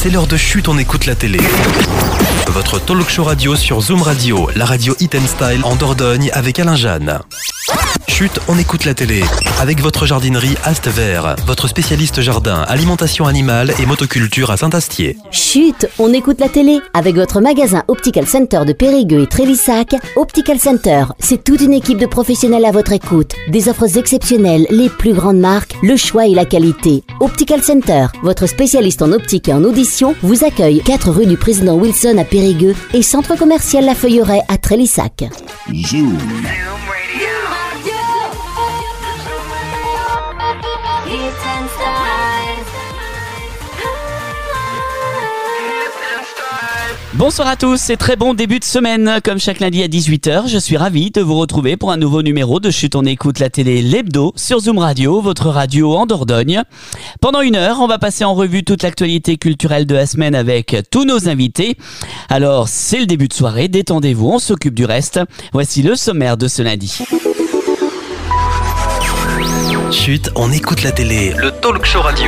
C'est l'heure de Chut, on écoute la télé. Votre talk show radio sur Zoom Radio, la radio Hit and Style en Dordogne avec Alain Jeanne. Chut, on écoute la télé. Avec votre jardinerie Ast Vert, votre spécialiste jardin, alimentation animale et motoculture à Saint-Astier. Chut, on écoute la télé. Avec votre magasin Optical Center de Périgueux et Trélissac. Optical Center, c'est toute une équipe de professionnels à votre écoute. Des offres exceptionnelles, les plus grandes marques, le choix et la qualité. Optical Center, votre spécialiste en optique et en audition, vous accueille 4 rue du Président Wilson à Périgueux et centre commercial La Feuilleraie à Trélissac. Zoom. Bonsoir à tous et très bon début de semaine. Comme chaque lundi à 18h, je suis ravi de vous retrouver pour un nouveau numéro de Chut, on écoute la télé l'hebdo sur Zoom Radio, votre radio en Dordogne. Pendant 1 heure, on va passer en revue toute l'actualité culturelle de la semaine avec tous nos invités. Alors, c'est le début de soirée, détendez-vous, on s'occupe du reste. Voici le sommaire de ce lundi. Chut, on écoute la télé, le talk show radio.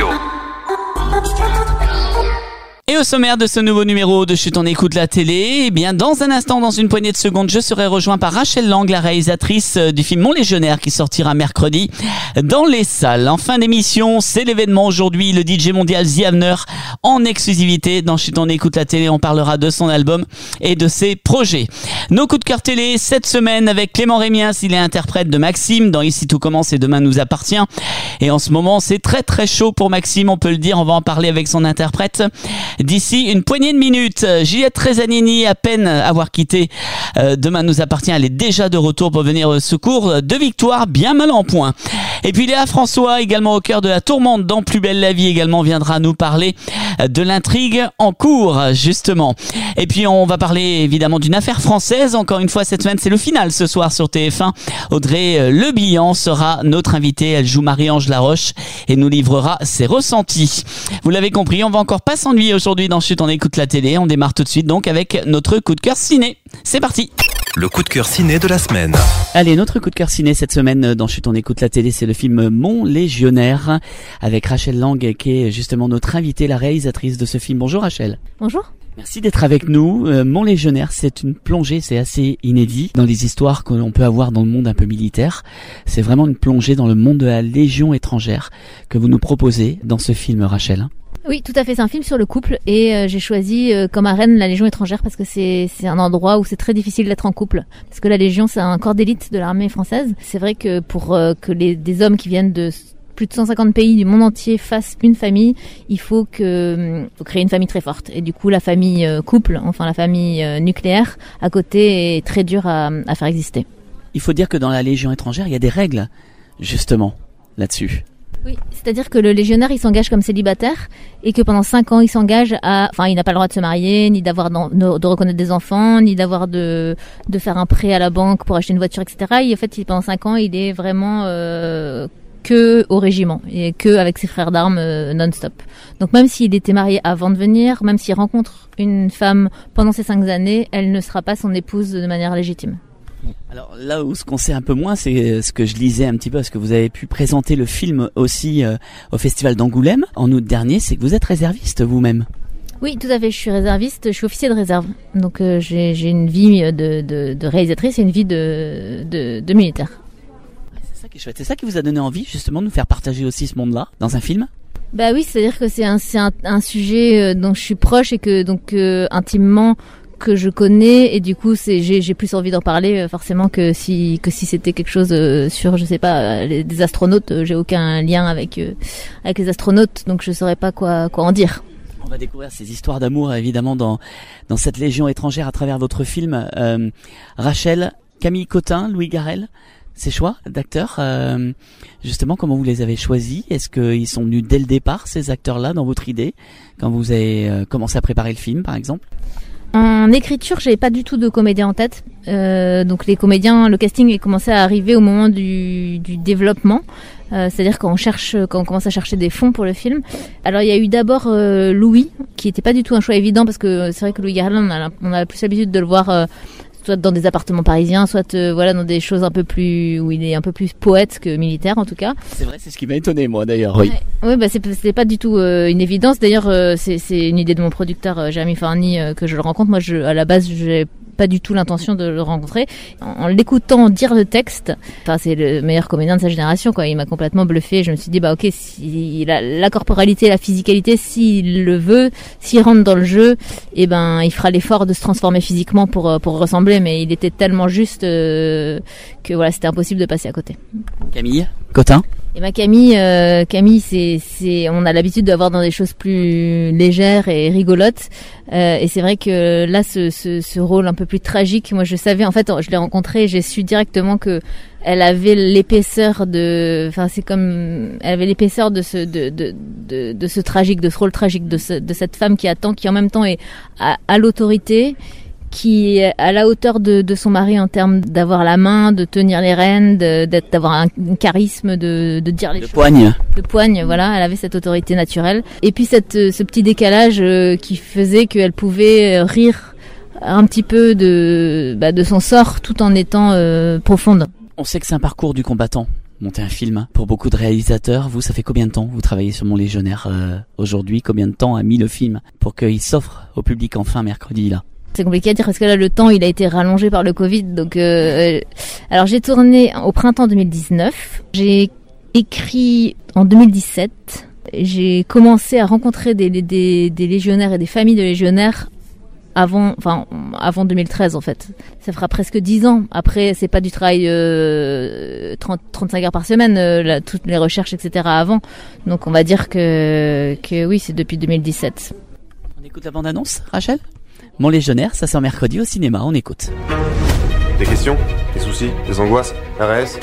Et au sommaire de ce nouveau numéro de Chut, on écoute la télé, eh bien, dans un instant, dans une poignée de secondes, je serai rejoint par Rachel Lang, la réalisatrice du film Mon Légionnaire qui sortira mercredi dans les salles. En fin d'émission, c'est l'événement aujourd'hui, le DJ mondial The Havner en exclusivité. Dans Chut, on écoute la télé, on parlera de son album et de ses projets. Nos coups de cœur télé cette semaine avec Clément Rémiens, il est interprète de Maxime dans Ici tout commence et demain nous appartient. Et en ce moment, c'est très très chaud pour Maxime, on peut le dire, on va en parler avec son interprète. D'ici une poignée de minutes, Juliette Tresanini, à peine avoir quitté Demain nous appartient, elle est déjà de retour pour venir au secours de Victoire, bien mal en point. Et puis Léa François, également au cœur de la tourmente dans Plus belle la vie, également viendra nous parler de l'intrigue en cours, justement. Et puis on va parler évidemment d'une affaire française, encore une fois cette semaine, c'est le final ce soir sur TF1. Audrey Le Bihan sera notre invitée, elle joue Marie-Ange Laroche et nous livrera ses ressentis. Vous l'avez compris, on va encore pas s'ennuyer aujourd'hui dans Chut, on écoute la télé. On démarre tout de suite donc avec notre coup de cœur ciné. C'est parti. Le coup de cœur ciné de la semaine. Allez, notre coup de cœur ciné cette semaine dans Chut, on écoute la télé, c'est le film Mon Légionnaire avec Rachel Lang qui est justement notre invitée, la réalisatrice de ce film. Bonjour Rachel. Bonjour. Merci d'être avec nous. Mon Légionnaire, c'est une plongée, c'est assez inédit dans les histoires que l'on peut avoir dans le monde un peu militaire. C'est vraiment une plongée dans le monde de la Légion étrangère que vous nous proposez dans ce film, Rachel. Oui, tout à fait, c'est un film sur le couple et j'ai choisi comme arène la Légion étrangère parce que c'est un endroit où c'est très difficile d'être en couple. Parce que la Légion, c'est un corps d'élite de l'armée française. C'est vrai que pour que des hommes qui viennent de plus de 150 pays du monde entier fassent une famille, il faut créer une famille très forte. Et du coup, la famille couple, enfin la famille nucléaire, à côté est très dure à faire exister. Il faut dire que dans la Légion étrangère, il y a des règles, justement, là-dessus. Oui, c'est-à-dire que le légionnaire, il s'engage comme célibataire et que pendant 5 ans, il s'engage il n'a pas le droit de se marier, ni de reconnaître des enfants, ni de faire un prêt à la banque pour acheter une voiture, etc. Et en fait, pendant 5 ans, il est vraiment que au régiment et que avec ses frères d'armes non-stop. Donc même s'il était marié avant de venir, même s'il rencontre une femme pendant ces 5 années, elle ne sera pas son épouse de manière légitime. Alors là où ce qu'on sait un peu moins, c'est ce que je lisais un petit peu, parce que vous avez pu présenter le film aussi au Festival d'Angoulême en août dernier, c'est que vous êtes réserviste vous-même. Oui, tout à fait, je suis réserviste, je suis officier de réserve. Donc j'ai une vie de réalisatrice et une vie de militaire. C'est ça qui est chouette, c'est ça qui vous a donné envie justement de nous faire partager aussi ce monde-là dans un film ? Bah oui, c'est-à-dire que c'est un sujet dont je suis proche et que donc intimement que je connais, et du coup j'ai plus envie d'en parler forcément que si c'était quelque chose sur je sais pas des astronautes. J'ai aucun lien avec les astronautes, donc je saurais pas quoi en dire. On va découvrir ces histoires d'amour évidemment dans cette Légion étrangère à travers votre film. Rachel, Camille Cotin, Louis Garrel, ces choix d'acteurs, justement, comment vous les avez choisis? Est-ce qu'ils sont venus dès le départ, ces acteurs-là, dans votre idée, quand vous avez commencé à préparer le film, par exemple? En écriture, j'avais pas du tout de comédien en tête. Donc les comédiens, le casting est commencé à arriver au moment du développement. C'est-à-dire quand on commence à chercher des fonds pour le film. Alors il y a eu d'abord Louis, qui était pas du tout un choix évident parce que c'est vrai que Louis Garrel, on a plus l'habitude de le voir soit dans des appartements parisiens, soit voilà dans des choses un peu plus où il est un peu plus poète que militaire en tout cas. C'est vrai, c'est ce qui m'a étonné moi d'ailleurs. Oui. Ouais, bah c'est pas du tout une évidence. D'ailleurs, c'est une idée de mon producteur Jérémy Farny que je le rencontre. Moi, à la base, j'ai pas du tout l'intention de le rencontrer. En l'écoutant dire le texte, enfin c'est le meilleur comédien de sa génération quoi. Il m'a complètement bluffé. Je me suis dit bah ok, si la corporalité, la physicalité, s'il le veut, s'il rentre dans le jeu, et ben il fera l'effort de se transformer physiquement pour ressembler. Mais il était tellement juste que voilà, c'était impossible de passer à côté. Camille Cotin. Et ma Camille, on a l'habitude d'avoir dans des choses plus légères et rigolotes. Et c'est vrai que là, ce rôle un peu plus tragique, moi je savais, en fait, je l'ai rencontrée et j'ai su directement que elle avait l'épaisseur elle avait l'épaisseur de ce tragique, de ce rôle tragique, de cette femme qui attend, qui en même temps est à l'autorité, qui est à la hauteur de son mari en termes d'avoir la main, de tenir les rênes, d'avoir un charisme, de dire les choses. Le poigne, voilà, elle avait cette autorité naturelle. Et puis ce petit décalage qui faisait qu'elle pouvait rire un petit peu de son sort tout en étant profonde. On sait que c'est un parcours du combattant. Monter un film pour beaucoup de réalisateurs. Vous, ça fait combien de temps vous travaillez sur Mon Légionnaire aujourd'hui? Combien de temps a mis le film pour qu'il s'offre au public enfin mercredi là? C'est compliqué à dire parce que là le temps il a été rallongé par le Covid. Donc alors j'ai tourné au printemps 2019. J'ai écrit en 2017. J'ai commencé à rencontrer des légionnaires et des familles de légionnaires avant 2013 en fait. Ça fera presque 10 ans. Après c'est pas du travail 35 heures par semaine, toutes les recherches etc. avant. Donc on va dire que oui, c'est depuis 2017. On écoute la bande-annonce, Rachel? Mon Légionnaire, ça sort mercredi au cinéma, on écoute. Des questions? Des soucis? Des angoisses? RS?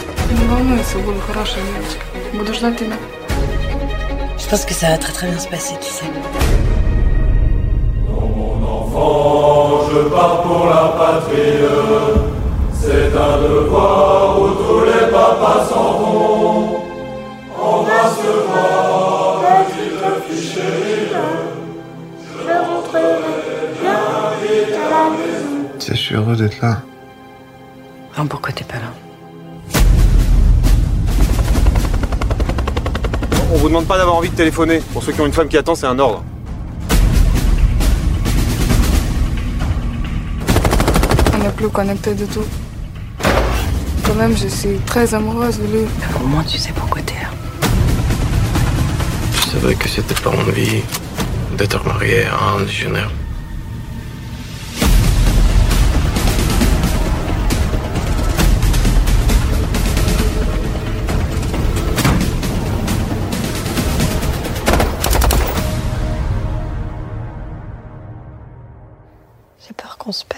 Je pense que ça va très très bien se passer, tu sais. Mon enfant, je pars pour la patrie. C'est un devoir où tous les papas s'en vont. On va se voir, petite fille chérie. Je rentrerai bien vite à la maison. Je suis heureux d'être là. Alors pourquoi t'es pas là? On vous demande pas d'avoir envie de téléphoner. Pour ceux qui ont une femme qui attend, c'est un ordre. On n'est plus connectés du tout. Quand même, je suis très amoureuse de lui. Au moins, tu sais pourquoi t'es là. Je savais que c'était pas mon vie d'être marié à un légionnaire. J'ai peur qu'on se perde.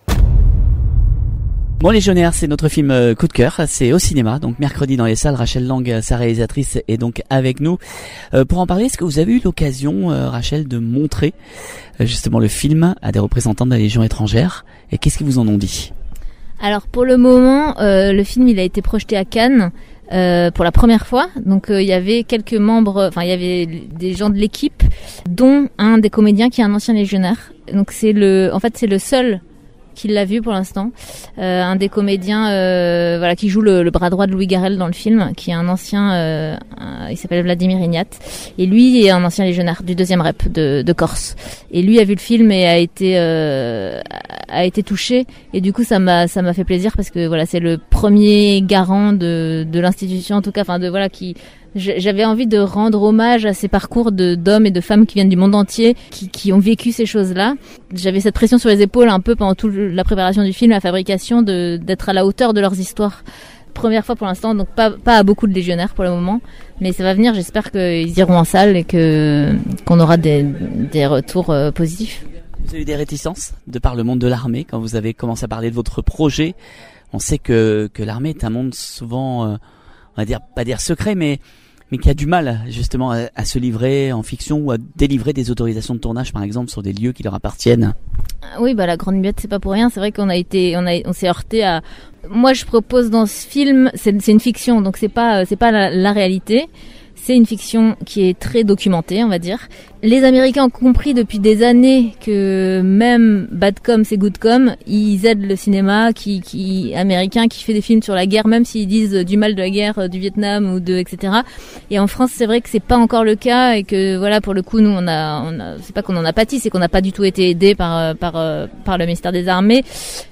Mon Légionnaire, c'est notre film coup de cœur, c'est au cinéma, donc mercredi dans les salles. Rachel Lang, sa réalisatrice, est donc avec nous. Pour en parler, est-ce que vous avez eu l'occasion, Rachel, de montrer justement le film à des représentants de la Légion étrangère, et qu'est-ce qu'ils vous en ont dit? Alors pour le moment, le film il a été projeté à Cannes pour la première fois. Donc il y avait quelques membres, enfin il y avait des gens de l'équipe, dont un des comédiens qui est un ancien légionnaire. Donc c'est le seul qui l'a vu pour l'instant, un des comédiens voilà qui joue le bras droit de Louis Garrel dans le film, qui est un ancien il s'appelle Vladimir Ignat, et lui est un ancien légionnaire du 2e rep de Corse, et lui a vu le film et a été touché, et du coup ça m'a fait plaisir parce que voilà, c'est le premier garant de l'institution, en tout cas, enfin de voilà, qui j'avais envie de rendre hommage à ces parcours d'hommes et de femmes qui viennent du monde entier, qui ont vécu ces choses-là. J'avais cette pression sur les épaules un peu pendant toute la préparation du film, la fabrication, d'être à la hauteur de leurs histoires. Première fois pour l'instant, donc pas à beaucoup de légionnaires pour le moment, mais ça va venir. J'espère qu'ils iront en salle et qu'on aura des retours positifs. Vous avez eu des réticences de par le monde de l'armée quand vous avez commencé à parler de votre projet? On sait que l'armée est un monde souvent, on va dire, pas dire secret, mais qui a du mal justement à se livrer en fiction ou à délivrer des autorisations de tournage, par exemple, sur des lieux qui leur appartiennent. Oui, la Grande Muette, c'est pas pour rien. C'est vrai qu'on s'est heurté à. Moi, je propose dans ce film, c'est une fiction, donc c'est pas la réalité. C'est une fiction qui est très documentée, on va dire. Les Américains ont compris depuis des années que même bad com c'est good com, ils aident le cinéma américain qui fait des films sur la guerre, même s'ils disent du mal de la guerre du Vietnam ou etc. Et en France, c'est vrai que c'est pas encore le cas et que voilà, pour le coup, nous on a c'est pas qu'on en a pâti, c'est qu'on n'a pas du tout été aidés par le ministère des Armées.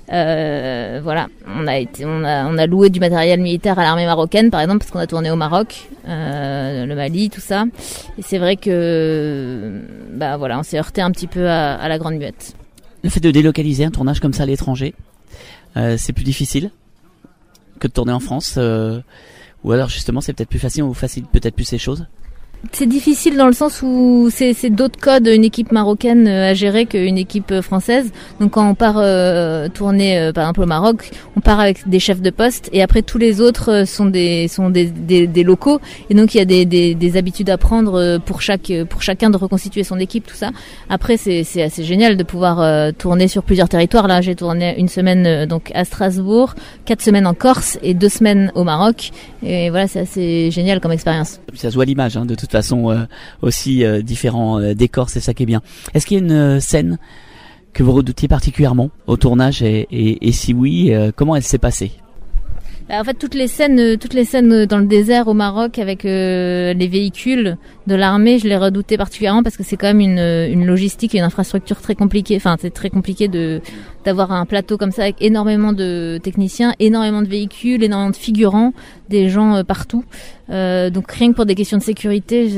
Voilà, on a loué du matériel militaire à l'armée marocaine par exemple parce qu'on a tourné au Maroc, le Mali, tout ça. Et c'est vrai que voilà, on s'est heurté un petit peu à la grande muette. Le fait de délocaliser un tournage comme ça à l'étranger, c'est plus difficile que de tourner en France, ou alors justement c'est peut-être plus facile, ou facilite peut-être plus ces choses? C'est difficile dans le sens où c'est d'autres codes, une équipe marocaine à gérer qu'une équipe française. Donc quand on part tourner par exemple au Maroc, on part avec des chefs de poste et après tous les autres sont des locaux, et donc il y a des habitudes à prendre pour chacun de reconstituer son équipe, tout ça. Après c'est assez génial de pouvoir tourner sur plusieurs territoires. Là j'ai tourné une semaine donc à Strasbourg, 4 semaines en Corse et 2 semaines au Maroc, et voilà, c'est assez génial comme expérience. Ça se voit l'image, de toute façon, aussi différents décors, c'est ça qui est bien. Est-ce qu'il y a une scène que vous redoutiez particulièrement au tournage, et si oui, comment elle s'est passée? En fait, toutes les scènes dans le désert au Maroc avec les véhicules de l'armée, je les redoutais particulièrement parce que c'est quand même une logistique et une infrastructure très compliquée. Enfin, c'est très compliqué d'avoir un plateau comme ça avec énormément de techniciens, énormément de véhicules, énormément de figurants, des gens partout. Donc rien que pour des questions de sécurité,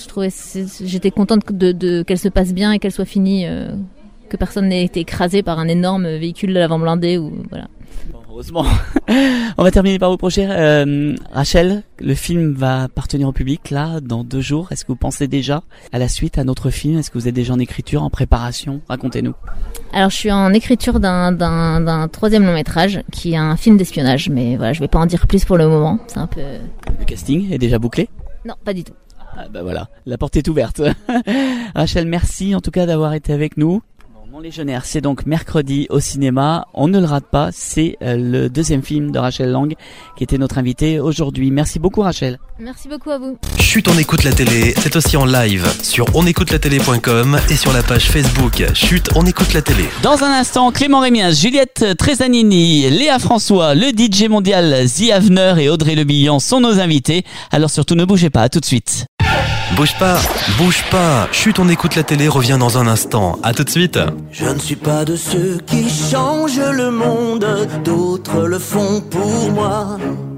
j'étais contente qu'elle se passe bien et qu'elle soit finie, que personne n'ait été écrasé par un énorme véhicule de l'avant blindé ou voilà. Heureusement. On va terminer par vos projets. Rachel, le film va parvenir au public là dans 2 jours. Est-ce que vous pensez déjà à la suite, à notre film? Est-ce que vous êtes déjà en écriture, en préparation? Racontez-nous. Alors je suis en écriture d'un 3e long métrage qui est un film d'espionnage, mais voilà, je vais pas en dire plus pour le moment. C'est un peu. Le casting est déjà bouclé? Non, pas du tout. Ah voilà, la porte est ouverte. Rachel, merci en tout cas d'avoir été avec nous. Mon Légionnaire, c'est donc mercredi au cinéma. On ne le rate pas. C'est le 2e film de Rachel Lang qui était notre invitée aujourd'hui. Merci beaucoup, Rachel. Merci beaucoup à vous. Chut, on écoute la télé, c'est aussi en live sur onécoutelatélé.com et sur la page Facebook Chut, on écoute la télé. Dans un instant, Clément Rémiens, Juliette Trezanini, Léa François, le DJ mondial The Avener et Audrey Le Billon sont nos invités. Alors surtout ne bougez pas, à tout de suite. Bouge pas. Chut, on écoute la télé revient dans un instant. À tout de suite. Je ne suis pas de ceux qui changent le monde, d'autres le font pour moi.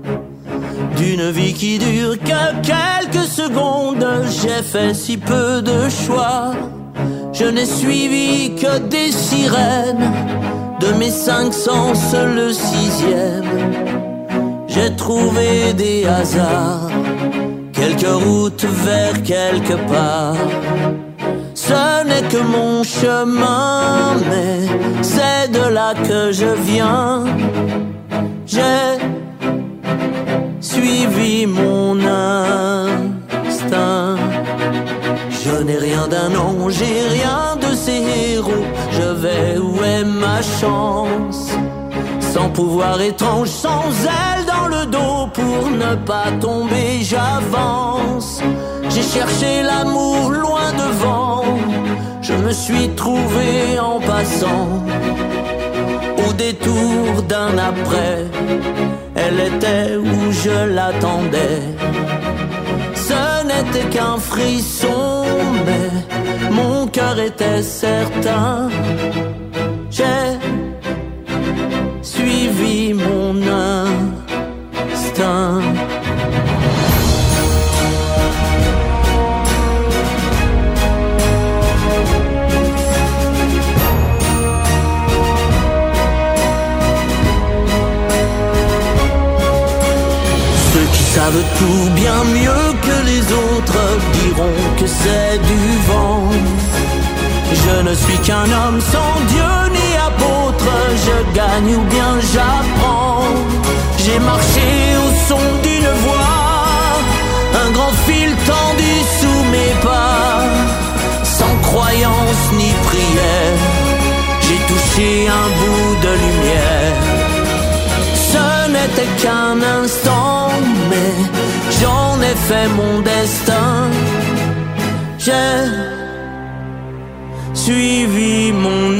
D'une vie qui dure que quelques secondes, j'ai fait si peu de choix. Je n'ai suivi que des sirènes, de mes 5 sens le 6e. J'ai trouvé des hasards, quelques routes vers quelque part. Ce n'est que mon chemin, mais c'est de là que je viens. J'ai suivi mon instinct. Je n'ai rien d'un ange, j'ai rien de ces héros. Je vais où est ma chance? Sans pouvoir étrange, sans aile dans le dos, pour ne pas tomber, j'avance. J'ai cherché l'amour loin devant, je me suis trouvé en passant. Au détour d'un après, elle était où je l'attendais. Ce n'était qu'un frisson, mais mon cœur était certain. J'ai suivi mon instinct. Ceux qui savent tout bien mieux que les autres diront que c'est du vent. Je ne suis qu'un homme sans Dieu ni apôtre, je gagne ou bien j'apprends. J'ai marché au son d'une voix, un grand fil tendu sous mes pas. Sans croyance ni prière, j'ai touché un bout de lumière. Ce n'était qu'un instant, mais j'en ai fait mon destin. J'ai suivi mon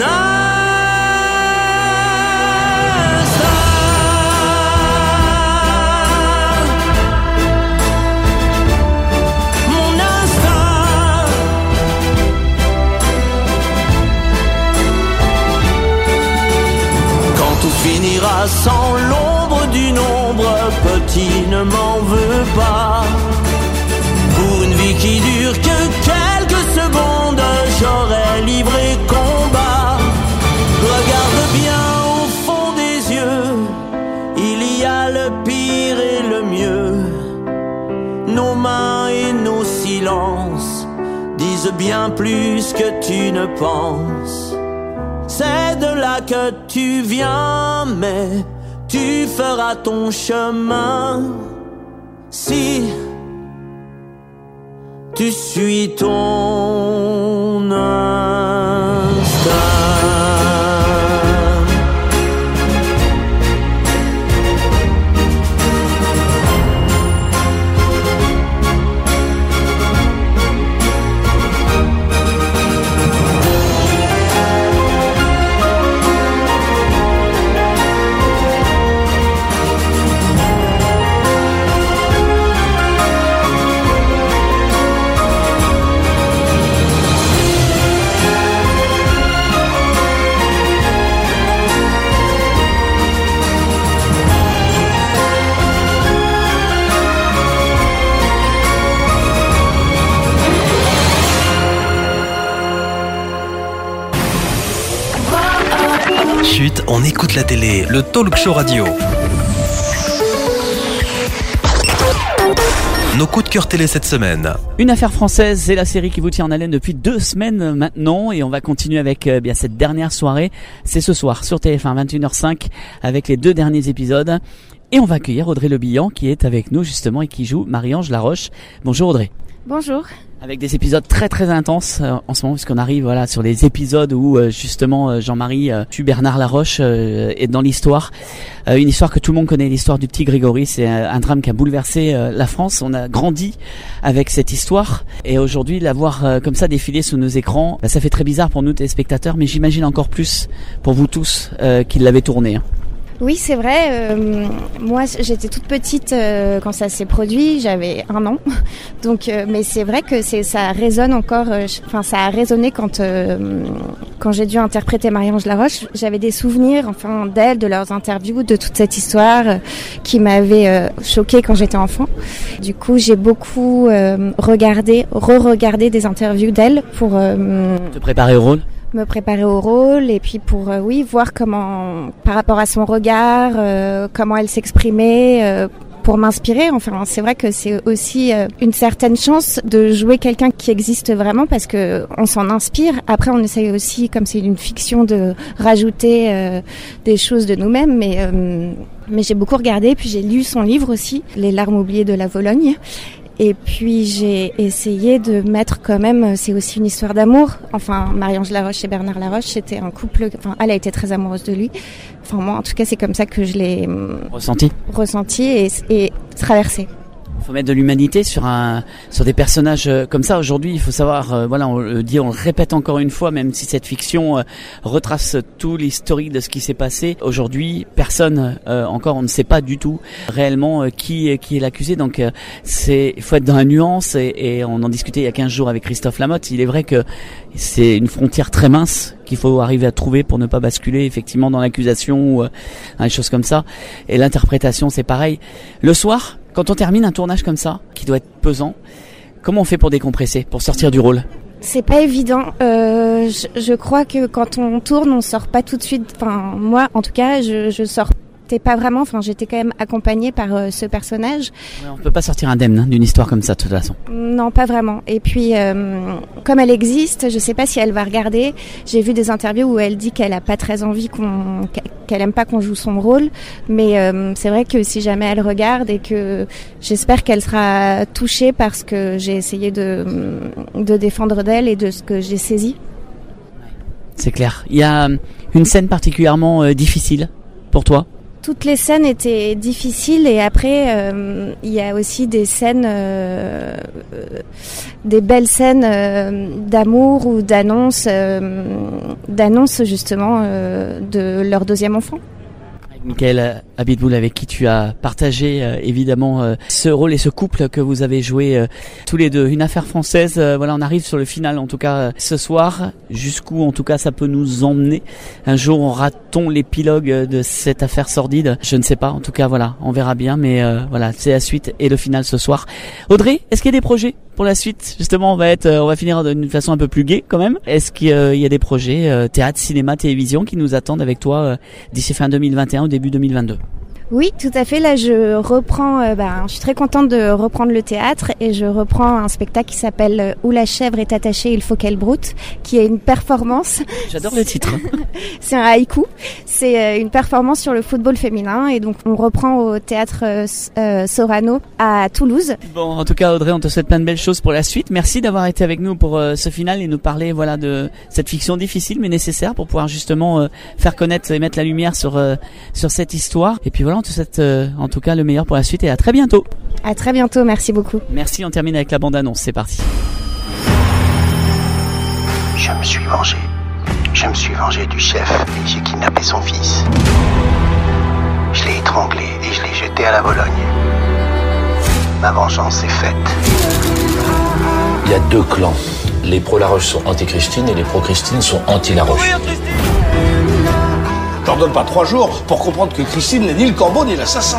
finira sans l'ombre d'une ombre, petit ne m'en veux pas. Pour une vie qui dure que quelques secondes, j'aurais livré combat. Regarde bien au fond des yeux, il y a le pire et le mieux. Nos mains et nos silences disent bien plus que tu ne penses. C'est de là que tu viens, mais tu feras ton chemin si tu suis ton instinct. Chut, on écoute la télé, le talk show radio. Nos coups de cœur télé cette semaine. Une affaire française, c'est la série qui vous tient en haleine depuis 2 semaines maintenant et on va continuer avec bien cette dernière soirée. C'est ce soir sur TF1 21h05 avec les 2 derniers épisodes et on va accueillir Audrey Le Bihan qui est avec nous justement et qui joue Marie-Ange Laroche. Bonjour Audrey. Bonjour. Avec des épisodes très très intenses en ce moment puisqu'on arrive voilà sur les épisodes où justement Jean-Marie tue Bernard Laroche est dans l'histoire. Une histoire que tout le monde connaît, l'histoire du petit Grégory. C'est un drame qui a bouleversé la France. On a grandi avec cette histoire et aujourd'hui la voir comme ça défiler sous nos écrans, ça fait très bizarre pour nous téléspectateurs, mais j'imagine encore plus pour vous tous qui l'avez tourné. Oui, c'est vrai. Moi, j'étais toute petite quand ça s'est produit. J'avais 1 an. Donc, mais c'est vrai que ça résonne encore. Enfin, ça a résonné quand j'ai dû interpréter Marie-Ange Laroche. J'avais des souvenirs, enfin, d'elle, de leurs interviews, de toute cette histoire qui m'avait choquée quand j'étais enfant. Du coup, j'ai beaucoup re-regardé des interviews d'elle pour te préparer au rôle. Me préparer au rôle et puis pour voir comment par rapport à son regard comment elle s'exprimait pour m'inspirer. Enfin, c'est vrai que c'est aussi une certaine chance de jouer quelqu'un qui existe vraiment parce que on s'en inspire. Après, on essaye aussi, comme c'est une fiction, de rajouter des choses de nous-mêmes, mais j'ai beaucoup regardé, puis j'ai lu son livre aussi, Les larmes oubliées de la Vologne. Et puis j'ai essayé de mettre quand même, c'est aussi une histoire d'amour. Enfin, Marie-Ange Laroche et Bernard Laroche, c'était un couple, enfin, elle a été très amoureuse de lui. Enfin, moi, en tout cas, c'est comme ça que je l'ai ressenti et traversé. Il faut mettre de l'humanité sur des personnages comme ça. Aujourd'hui, il faut savoir, voilà, on le répète encore une fois, même si cette fiction retrace tout l'historique de ce qui s'est passé. Aujourd'hui, personne encore, on ne sait pas du tout réellement qui est l'accusé. Donc, il faut être dans la nuance et on en discutait il y a 15 jours avec Christophe Lamotte. Il est vrai que c'est une frontière très mince qu'il faut arriver à trouver pour ne pas basculer effectivement dans l'accusation ou des choses comme ça. Et l'interprétation, c'est pareil. Le soir, quand on termine un tournage comme ça, qui doit être pesant, comment on fait pour décompresser, pour sortir du rôle ? C'est pas évident. Je crois que quand on tourne, on sort pas tout de suite. Enfin, moi, en tout cas, je sortais pas vraiment. Enfin, j'étais quand même accompagnée par ce personnage. Ouais, on peut pas sortir indemne d'une histoire comme ça, de toute façon. Non, pas vraiment. Et puis, comme elle existe, je sais pas si elle va regarder. J'ai vu des interviews où elle dit qu'elle a pas très envie qu'elle aime pas qu'on joue son rôle. Mais c'est vrai que si jamais elle regarde et que j'espère qu'elle sera touchée par ce que j'ai essayé de défendre d'elle et de ce que j'ai saisi. C'est clair. Il y a une scène particulièrement difficile pour toi Toutes les scènes étaient difficiles et après il y a aussi des scènes, des belles scènes d'amour ou d'annonce justement de leur deuxième enfant. Michael Abitboul, avec qui tu as partagé évidemment ce rôle et ce couple que vous avez joué tous les deux. Une affaire française, voilà, on arrive sur le final en tout cas ce soir. Jusqu'où en tout cas ça peut nous emmener? Un jour aura-t-on l'épilogue de cette affaire sordide? Je ne sais pas, en tout cas voilà, on verra bien, mais voilà, c'est la suite et le final ce soir. Audrey, est-ce qu'il y a des projets pour la suite? Justement, on va finir d'une façon un peu plus gaie quand même. Est-ce qu'il y a des projets théâtre, cinéma, télévision qui nous attendent avec toi d'ici fin 2021 ou début 2022? Oui, tout à fait. Là, je reprends. Je suis très contente de reprendre le théâtre et je reprends un spectacle qui s'appelle Où la chèvre est attachée, il faut qu'elle broute, qui est une performance. J'adore le titre. C'est un haïku. C'est une performance sur le football féminin et donc on reprend au théâtre Sorano à Toulouse. Bon, en tout cas, Audrey, on te souhaite plein de belles choses pour la suite. Merci d'avoir été avec nous pour ce final et nous parler, voilà, de cette fiction difficile mais nécessaire pour pouvoir justement faire connaître et mettre la lumière sur cette histoire. Et puis voilà. On te souhaite en tout cas le meilleur pour la suite et à très bientôt. À très bientôt, merci beaucoup. Merci, on termine avec la bande-annonce, c'est parti. Je me suis vengé. Je me suis vengé du chef et j'ai kidnappé son fils. Je l'ai étranglé et je l'ai jeté à la Vologne. Ma vengeance est faite. Il y a deux clans. Les pro-Laroche sont anti-Christine et les pro-Christine sont anti-Laroche. Je leur donne pas 3 jours pour comprendre que Christine n'est ni le corbeau ni l'assassin.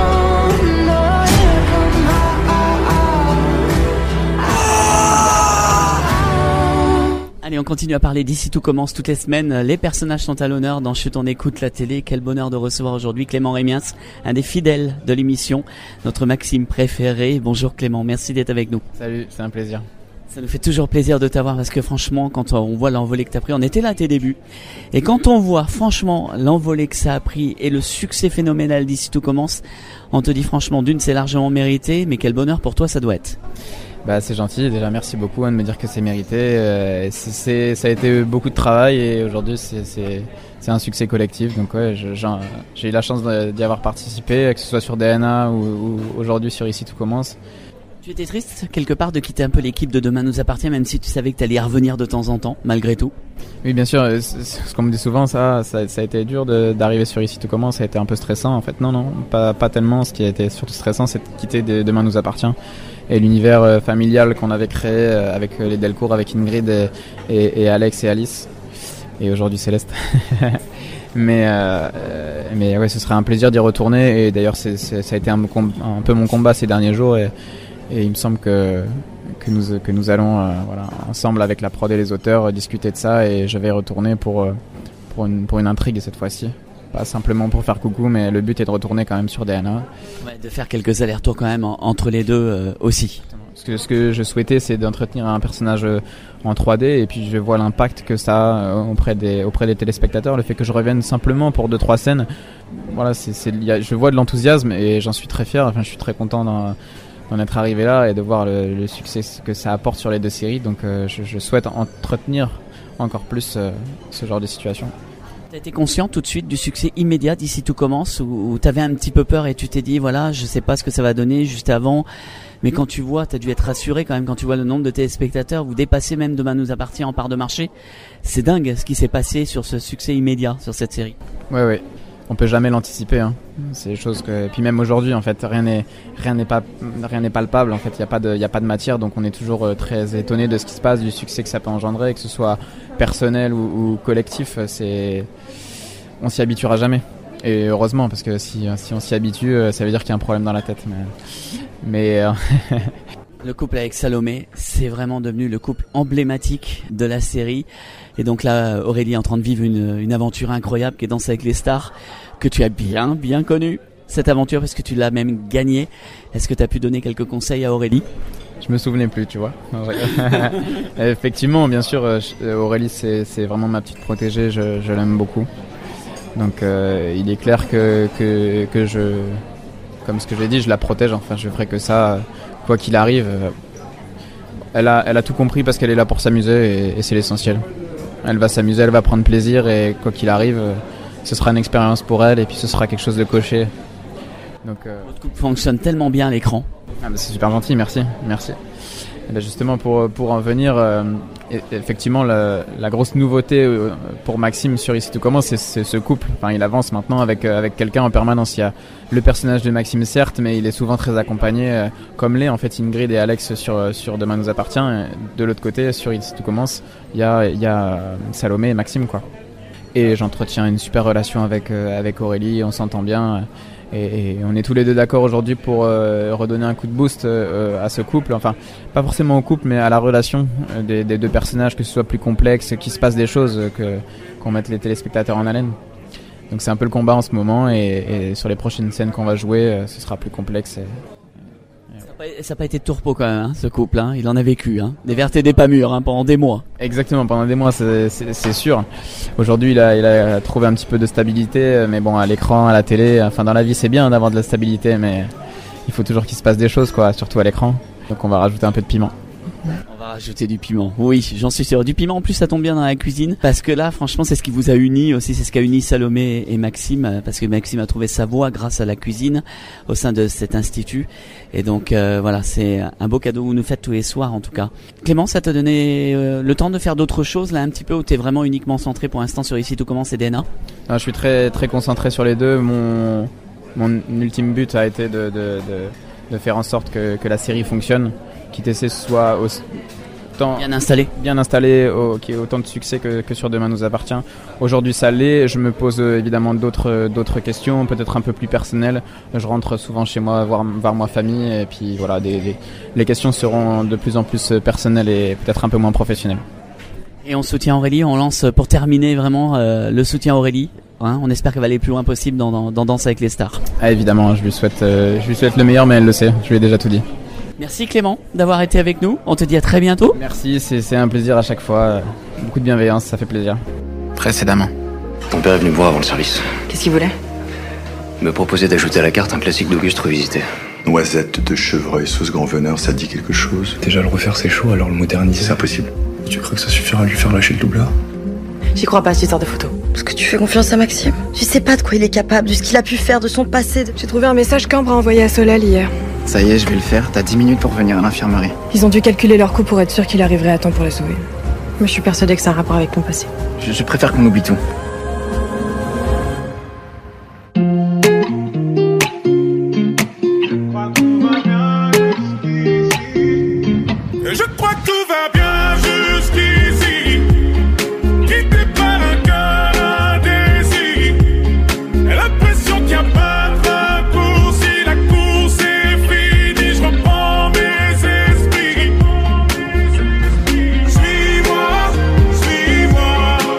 Allez, on continue à parler d'ici tout commence toutes les semaines. Les personnages sont à l'honneur dans Chut, on écoute la télé. Quel bonheur de recevoir aujourd'hui Clément Rémiens, un des fidèles de l'émission, notre Maxime préféré. Bonjour Clément, merci d'être avec nous. Salut, c'est un plaisir. Ça nous fait toujours plaisir de t'avoir parce que franchement, quand on voit l'envolée que t'as pris, on était là à tes débuts. Et quand on voit franchement l'envolée que ça a pris et le succès phénoménal d'ici tout commence, on te dit franchement, d'une, c'est largement mérité, mais quel bonheur pour toi ça doit être. Bah, c'est gentil, déjà merci beaucoup de me dire que c'est mérité. Ça a été beaucoup de travail et aujourd'hui c'est un succès collectif. Donc ouais, j'ai eu la chance d'y avoir participé, que ce soit sur DNA ou aujourd'hui sur Ici tout commence. Tu étais triste quelque part de quitter un peu l'équipe de Demain nous appartient, même si tu savais que tu allais y revenir de temps en temps, malgré tout? Oui, bien sûr, ce qu'on me dit souvent, ça a été dur d'arriver sur Ici tout commence, ça a été un peu stressant en fait. Non, pas tellement. Ce qui a été surtout stressant, c'est de quitter Demain nous appartient et l'univers familial qu'on avait créé avec les Delcourt, avec Ingrid et Alex et Alice, et aujourd'hui Céleste. Mais ouais, ce serait un plaisir d'y retourner et d'ailleurs ça a été un peu mon combat ces derniers jours et il me semble que nous allons ensemble avec la prod et les auteurs discuter de ça et je vais y retourner pour une intrigue cette fois-ci. Pas simplement pour faire coucou, mais le but est de retourner quand même sur DNA. Ouais, de faire quelques allers-retours quand même entre les deux aussi. Ce que je souhaitais, c'est d'entretenir un personnage en 3D et puis je vois l'impact que ça a auprès des téléspectateurs. Le fait que je revienne simplement pour 2-3 scènes, voilà, je vois de l'enthousiasme et j'en suis très fier. Enfin, je suis très content d'en être arrivé là et de voir le succès que ça apporte sur les deux séries. Donc je souhaite entretenir encore plus ce genre de situation. T'as été conscient tout de suite du succès immédiat d'ici tout commence ou t'avais un petit peu peur et tu t'es dit voilà, je sais pas ce que ça va donner juste avant, mais quand tu vois, t'as dû être rassuré quand même quand tu vois le nombre de téléspectateurs, vous dépassez même Demain nous appartient en part de marché. C'est dingue ce qui s'est passé sur ce succès immédiat sur cette série. Ouais. On peut jamais l'anticiper, hein. C'est des choses que, et puis même aujourd'hui, en fait, rien n'est palpable. En fait, il y a pas de matière, donc on est toujours très étonné de ce qui se passe, du succès que ça peut engendrer, que ce soit personnel ou collectif. On s'y habituera jamais. Et heureusement, parce que si on s'y habitue, ça veut dire qu'il y a un problème dans la tête. Mais Le couple avec Salomé, c'est vraiment devenu le couple emblématique de la série. Et donc là, Aurélie est en train de vivre une aventure incroyable qui est Danse avec les stars, que tu as bien connu, cette aventure, parce que tu l'as même gagnée. Est-ce que tu as pu donner quelques conseils à Aurélie? Je me souvenais plus, tu vois. Effectivement, bien sûr, Aurélie, c'est vraiment ma petite protégée, je l'aime beaucoup. Donc il est clair que je, comme ce que j'ai dit, je la protège, enfin je ferai que ça, quoi qu'il arrive. Elle a tout compris parce qu'elle est là pour s'amuser et c'est l'essentiel. Elle va s'amuser, elle va prendre plaisir et quoi qu'il arrive, ce sera une expérience pour elle et puis ce sera quelque chose de coché. Donc, votre couple fonctionne tellement bien à l'écran. Ah bah c'est super gentil, merci. Et ben justement pour en venir, effectivement la grosse nouveauté pour Maxime sur Ici tout commence, c'est ce couple. Enfin, il avance maintenant avec quelqu'un en permanence. Il y a le personnage de Maxime certes, mais il est souvent très accompagné, comme l'est en fait Ingrid et Alex sur Demain nous appartient. De l'autre côté, sur Ici tout commence, il y a Salomé et Maxime quoi. Et j'entretiens une super relation avec Aurélie, on s'entend bien. Et on est tous les deux d'accord aujourd'hui pour redonner un coup de boost à ce couple, enfin pas forcément au couple mais à la relation des deux personnages, que ce soit plus complexe, qu'il se passe des choses, qu'on mette les téléspectateurs en haleine. Donc c'est un peu le combat en ce moment et sur les prochaines scènes qu'on va jouer, ce sera plus complexe. Ça n'a pas été de tourpeau quand même, hein, ce couple. Hein. Il en a vécu, hein. Des vertes et des pas mûres, hein, pendant des mois. Exactement, pendant des mois, c'est sûr. Aujourd'hui, il a trouvé un petit peu de stabilité, mais bon, à l'écran, à la télé, enfin dans la vie, c'est bien d'avoir de la stabilité, mais il faut toujours qu'il se passe des choses, quoi, surtout à l'écran. Donc on va rajouter un peu de piment. On va rajouter du piment. Oui, j'en suis sûr. Du piment, en plus, ça tombe bien dans la cuisine. Parce que là, franchement, c'est ce qui vous a uni aussi. C'est ce qui a uni Salomé et Maxime. Parce que Maxime a trouvé sa voie grâce à la cuisine au sein de cet institut. Et donc, voilà, c'est un beau cadeau que vous nous faites tous les soirs, en tout cas. Clément, ça t'a donné le temps de faire d'autres choses, là, un petit peu, où t'es vraiment uniquement centré pour l'instant sur Ici tout commence et DNA? Je suis très, très concentré sur les deux. Mon ultime but a été de faire en sorte que la série fonctionne. Qu'ITC soit bien installé, qu'il y ait autant de succès que sur Demain nous appartient. Aujourd'hui ça l'est, je me pose évidemment d'autres questions, peut-être un peu plus personnelles. Je rentre souvent chez moi voir ma famille et puis voilà, les questions seront de plus en plus personnelles et peut-être un peu moins professionnelles. Et on soutient Aurélie, on lance pour terminer vraiment le soutien à Aurélie. Hein, on espère qu'elle va aller plus loin possible dans Danse avec les stars. Ah, évidemment, je lui souhaite le meilleur, mais elle le sait, je lui ai déjà tout dit. Merci Clément d'avoir été avec nous. On te dit à très bientôt. Merci, c'est un plaisir à chaque fois. Beaucoup de bienveillance, ça fait plaisir. Précédemment. Ton père est venu me voir avant le service. Qu'est-ce qu'il voulait? Me proposer d'ajouter à la carte un classique d'Auguste revisité. Noisette de chevreuil sauce grand veneur, ça te dit quelque chose? Déjà le refaire c'est chaud, alors le moderniser c'est impossible. Tu crois que ça suffira à lui faire lâcher le doublard? J'y crois pas, cette histoire de photo. Parce que tu fais confiance à Maxime. Tu sais pas de quoi il est capable, de ce qu'il a pu faire, de son passé. J'ai trouvé un message qu'Ambre a envoyé à Solal hier. Ça y est, je vais le faire. T'as 10 minutes pour venir à l'infirmerie. Ils ont dû calculer leur coût pour être sûr qu'il arriverait à temps pour la sauver. Mais je suis persuadée que c'est un rapport avec mon passé. Je préfère qu'on oublie tout. Je crois que tout va bien jusqu'ici. Quitté par un cœur indécis. L'impression qu'il n'y a pas de raccourci. La course est finie. Je reprends mes esprits. Suis-moi, suis-moi.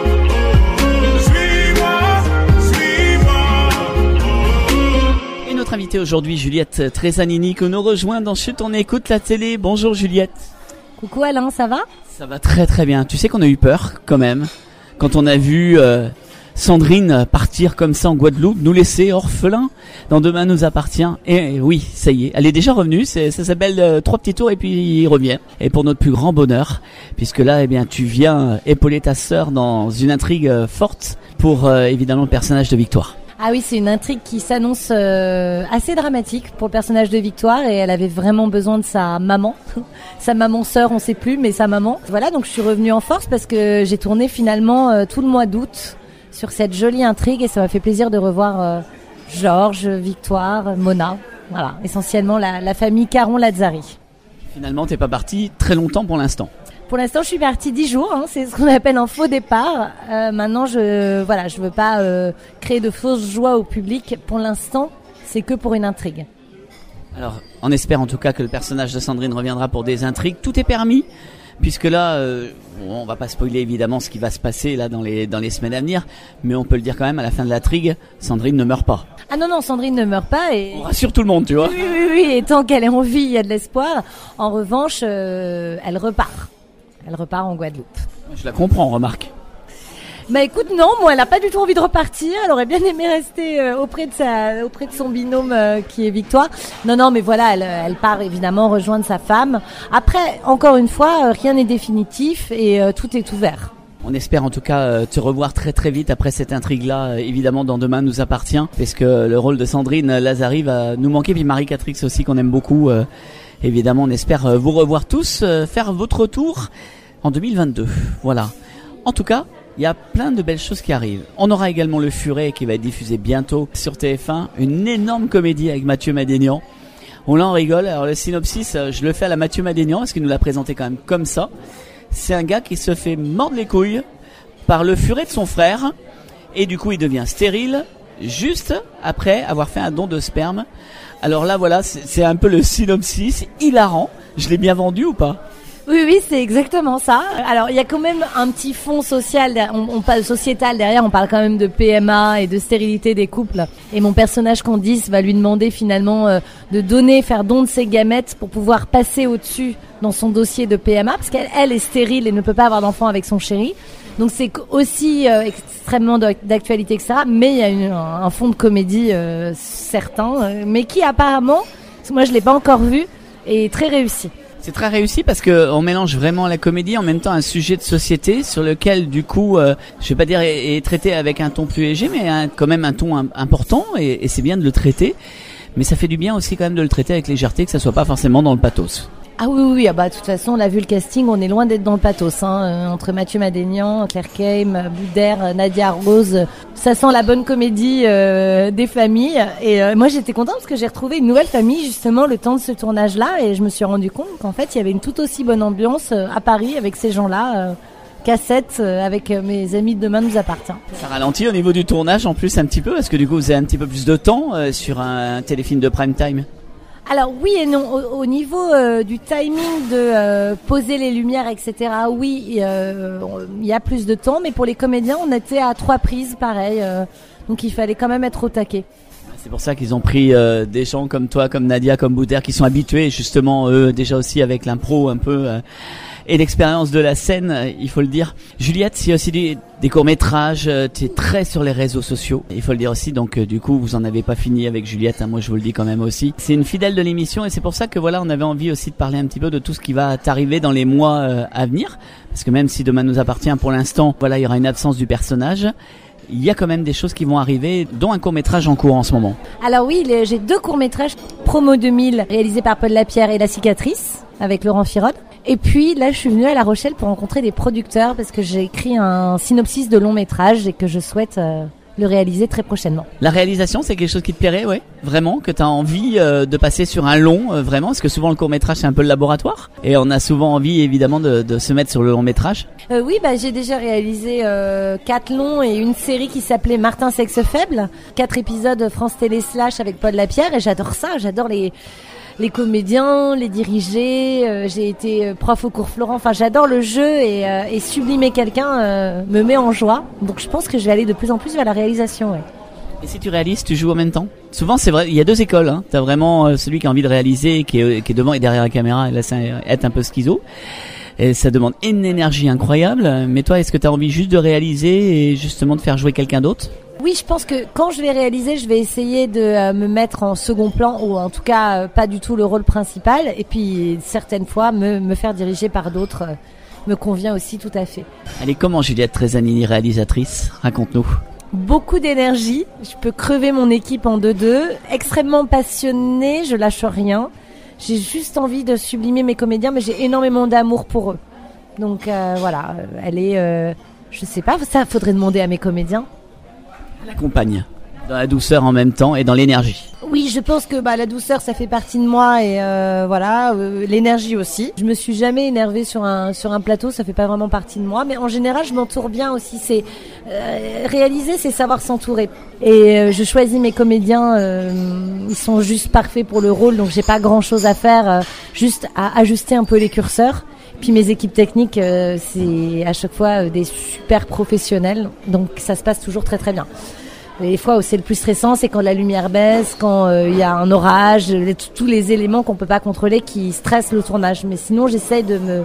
Suis-moi, suis-moi. Et notre invitée aujourd'hui, Juliette Tresanini, que nous rejoint dans Chut, on écoute la télé. Bonjour Juliette. Coucou Alain, ça va? Ça va très très bien. Tu sais qu'on a eu peur quand même quand on a vu Sandrine partir comme ça en Guadeloupe, nous laisser orphelins dans Demain nous appartient. Et oui, ça y est, elle est déjà revenue. Ça s'appelle 3 petits tours et puis il revient. Et pour notre plus grand bonheur, puisque là, eh bien, tu viens épauler ta sœur dans une intrigue forte pour évidemment le personnage de Victoire. Ah oui, c'est une intrigue qui s'annonce assez dramatique pour le personnage de Victoire et elle avait vraiment besoin de sa maman. Sa maman sœur, on sait plus, mais sa maman. Voilà, donc je suis revenue en force parce que j'ai tourné finalement tout le mois d'août sur cette jolie intrigue et ça m'a fait plaisir de revoir Georges, Victoire, Mona. Voilà, essentiellement la famille Caron-Lazzari. Finalement, t'es pas partie très longtemps pour l'instant. Pour l'instant, je suis partie 10 jours. Hein, c'est ce qu'on appelle un faux départ. Maintenant, je veux pas créer de fausses joies au public. Pour l'instant, c'est que pour une intrigue. Alors, on espère en tout cas que le personnage de Sandrine reviendra pour des intrigues. Tout est permis, puisque là, on va pas spoiler évidemment ce qui va se passer là dans les semaines à venir, mais on peut le dire quand même, à la fin de l'intrigue, Sandrine ne meurt pas. Ah non, Sandrine ne meurt pas. Et on rassure tout le monde, tu vois. Oui, et tant qu'elle est en vie, il y a de l'espoir. En revanche, elle repart. Elle repart en Guadeloupe. Je la comprends, remarque. Bah écoute, non, moi elle a pas du tout envie de repartir. Elle aurait bien aimé rester auprès de son binôme qui est Victoire. Non, mais voilà, elle part évidemment rejoindre sa femme. Après, encore une fois, rien n'est définitif et tout est ouvert. On espère en tout cas te revoir très très vite après cette intrigue-là, évidemment dans Demain nous appartient, parce que le rôle de Sandrine Lazari va nous manquer, puis Marie-Catrix aussi qu'on aime beaucoup. Évidemment, on espère vous revoir tous, faire votre retour en 2022. Voilà. En tout cas, il y a plein de belles choses qui arrivent. On aura également Le Furet qui va être diffusé bientôt sur TF1, une énorme comédie avec Mathieu Madénian. On l'en rigole. Alors le synopsis, je le fais à la Mathieu Madénian, parce qu'il nous l'a présenté quand même comme ça. C'est un gars qui se fait mordre les couilles par le furet de son frère et du coup il devient stérile juste après avoir fait un don de sperme. Alors là voilà, c'est un peu le synopsis, hilarant. Je l'ai bien vendu ou pas ? Oui, c'est exactement ça. Alors, il y a quand même un petit fond social, on parle sociétal derrière, on parle quand même de PMA et de stérilité des couples. Et mon personnage Candice va lui demander finalement de faire don de ses gamètes pour pouvoir passer au-dessus dans son dossier de PMA, parce qu'elle est stérile et ne peut pas avoir d'enfant avec son chéri. Donc c'est aussi extrêmement d'actualité, etc. Mais il y a un fond de comédie certain, mais qui apparemment, moi je l'ai pas encore vu, est très réussi. C'est très réussi parce que on mélange vraiment la comédie en même temps un sujet de société sur lequel du coup, je vais pas dire est traité avec un ton plus léger, mais quand même un ton important et c'est bien de le traiter. Mais ça fait du bien aussi quand même de le traiter avec légèreté, que ça soit pas forcément dans le pathos. Ah oui, de toute façon, on a vu le casting, on est loin d'être dans le pathos, entre Mathieu Madénian, Claire Keim, Boudère, Nadia Rose, ça sent la bonne comédie des familles. Et moi, j'étais contente parce que j'ai retrouvé une nouvelle famille justement le temps de ce tournage-là, et je me suis rendu compte qu'en fait, il y avait une tout aussi bonne ambiance à Paris avec ces gens-là. Cassette avec mes amis de Demain nous appartient. Ça ralentit au niveau du tournage en plus un petit peu, parce que du coup, vous avez un petit peu plus de temps sur un téléfilm de prime time. Alors oui et non, au niveau du timing de poser les lumières, etc. Oui, il y a plus de temps, mais pour les comédiens, on était à 3 prises, pareil. Donc il fallait quand même être au taquet. C'est pour ça qu'ils ont pris des gens comme toi, comme Nadia, comme Boudère, qui sont habitués justement eux déjà aussi avec l'impro un peu et l'expérience de la scène, il faut le dire. Juliette, il y a aussi des courts-métrages, tu es très sur les réseaux sociaux, il faut le dire aussi, donc du coup vous en avez pas fini avec Juliette, moi je vous le dis quand même aussi. C'est une fidèle de l'émission et c'est pour ça que voilà, on avait envie aussi de parler un petit peu de tout ce qui va t'arriver dans les mois à venir, parce que même si Demain nous appartient pour l'instant, voilà, il y aura une absence du personnage. Il y a quand même des choses qui vont arriver, dont un court-métrage en cours en ce moment. Alors oui, j'ai 2 courts-métrages, Promo 2000, réalisés par Paul Lapierre, et La Cicatrice, avec Laurent Firode. Et puis là, je suis venue à La Rochelle pour rencontrer des producteurs, parce que j'ai écrit un synopsis de long-métrage et que je souhaite le réaliser très prochainement. La réalisation, c'est quelque chose qui te plairait, ouais, vraiment, que tu as envie de passer sur un long, vraiment, parce que souvent le court-métrage, c'est un peu le laboratoire, et on a souvent envie, évidemment, de se mettre sur le long-métrage. Oui, j'ai déjà réalisé 4 longs et une série qui s'appelait Martin Sexe Faible, 4 épisodes France Télé / avec Paul Lapierre, et j'adore ça, j'adore les comédiens, les diriger, j'ai été prof au cours Florent, enfin j'adore le jeu et sublimer quelqu'un me met en joie, donc je pense que je vais aller de plus en plus vers la réalisation. Ouais. Et si tu réalises, tu joues en même temps ? Souvent c'est vrai, il y a 2 écoles, hein. T'as vraiment celui qui a envie de réaliser, qui est devant et derrière la caméra, et là c'est être un peu schizo. Et ça demande une énergie incroyable, mais toi est-ce que tu as envie juste de réaliser et justement de faire jouer quelqu'un d'autre ? Oui, je pense que quand je vais réaliser, je vais essayer de me mettre en second plan, ou en tout cas pas du tout le rôle principal, et puis certaines fois me faire diriger par d'autres me convient aussi tout à fait. Allez, comment Juliette Tresanini, réalisatrice ? Raconte-nous. Beaucoup d'énergie, je peux crever mon équipe en 2-2, extrêmement passionnée, je lâche rien. J'ai juste envie de sublimer mes comédiens, mais j'ai énormément d'amour pour eux. Donc voilà, elle est, je sais pas, ça faudrait demander à mes comédiens. La compagne, dans la douceur en même temps et dans l'énergie. Oui, je pense que la douceur, ça fait partie de moi, et voilà, l'énergie aussi. Je me suis jamais énervée sur un plateau, ça fait pas vraiment partie de moi, mais en général, je m'entoure bien aussi. C'est réaliser, c'est savoir s'entourer. Et je choisis mes comédiens, ils sont juste parfaits pour le rôle, donc j'ai pas grand-chose à faire, juste à ajuster un peu les curseurs. Puis mes équipes techniques, c'est à chaque fois des super professionnels, donc ça se passe toujours très très bien. Les fois où c'est le plus stressant, c'est quand la lumière baisse, quand il y a un orage, tous les éléments qu'on peut pas contrôler qui stressent le tournage. Mais sinon, j'essaye de me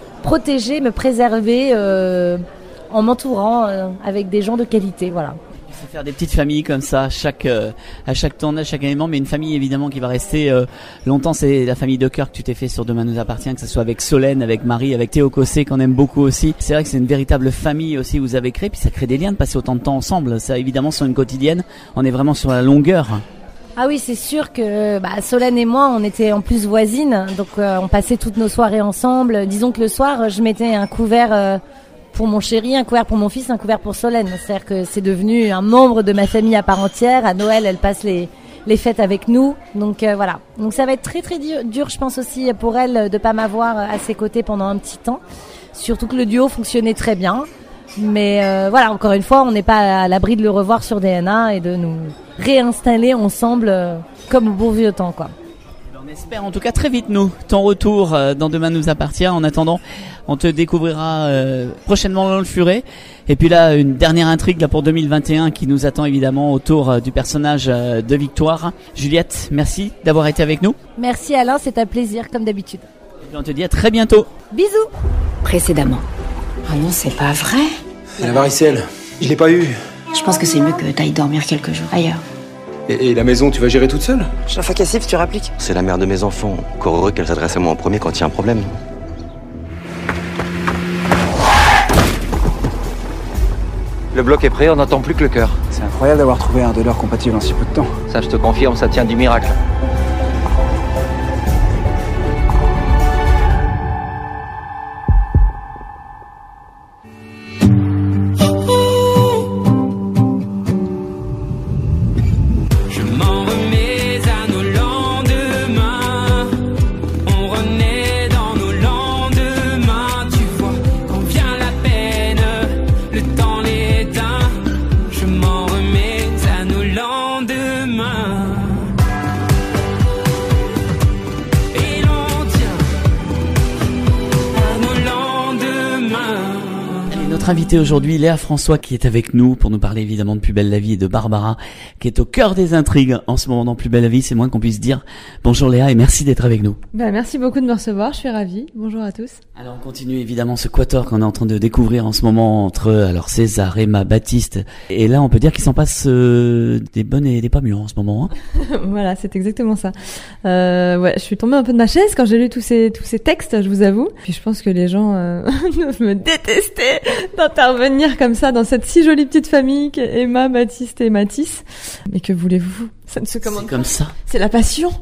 protéger, me préserver en m'entourant avec des gens de qualité, voilà. C'est faire des petites familles comme ça à chaque tournage, chaque élément, mais une famille évidemment qui va rester longtemps. C'est la famille de cœur que tu t'es fait sur Demain nous appartient, que ce soit avec Solène, avec Marie, avec Théo Cossé qu'on aime beaucoup aussi. C'est vrai que c'est une véritable famille aussi que vous avez créée, puis ça crée des liens de passer autant de temps ensemble. Ça évidemment sur une quotidienne, on est vraiment sur la longueur. Ah oui, c'est sûr que Solène et moi, on était en plus voisines, donc on passait toutes nos soirées ensemble. Disons que le soir, je mettais un couvert pour mon chéri, un couvert pour mon fils, un couvert pour Solène. C'est-à-dire que c'est devenu un membre de ma famille à part entière. À Noël, elle passe les fêtes avec nous. Donc voilà. Donc ça va être très très dur, je pense aussi pour elle de pas m'avoir à ses côtés pendant un petit temps. Surtout que le duo fonctionnait très bien. Mais voilà, encore une fois, on n'est pas à l'abri de le revoir sur DNA et de nous réinstaller ensemble comme au bon vieux temps, quoi. On espère en tout cas très vite, nous, ton retour dans Demain nous appartient. En attendant, on te découvrira prochainement dans le Furet. Et puis là, une dernière intrigue là pour 2021 qui nous attend évidemment autour du personnage de Victoire. Juliette, merci d'avoir été avec nous. Merci Alain, c'est un plaisir comme d'habitude. Et puis on te dit à très bientôt. Bisous. Précédemment. Ah non, c'est pas vrai. La varicelle, je l'ai pas eu. Je pense que c'est mieux que t'ailles dormir quelques jours ailleurs. Et la maison, tu vas gérer toute seule? Chaque fois Cassif, tu rappliques. C'est la mère de mes enfants. Encore heureux qu'elle s'adresse à moi en premier quand il y a un problème. Le bloc est prêt, on n'attend plus que le cœur. C'est incroyable d'avoir trouvé un donneur compatible en si peu de temps. Ça, je te confirme, ça tient du miracle. Invité aujourd'hui, Léa François, qui est avec nous pour nous parler évidemment de Plus belle la vie et de Barbara, qui est au cœur des intrigues en ce moment dans Plus belle la vie. C'est moins qu'on puisse dire. Bonjour Léa et merci d'être avec nous. Merci beaucoup de me recevoir, je suis ravie. Bonjour à tous. Alors on continue évidemment ce quatuor qu'on est en train de découvrir en ce moment entre César, Emma, Baptiste. Et là on peut dire qu'il s'en passe des bonnes et des pas mûres en ce moment. Hein. Voilà, c'est exactement ça. Je suis tombée un peu de ma chaise quand j'ai lu tous ces textes, je vous avoue. Puis je pense que les gens me détestaient d'intervenir comme ça dans cette si jolie petite famille qu'est Emma, Baptiste et Mathis. Mais que voulez-vous? Ça ne se commande pas. C'est comme ça. C'est la passion.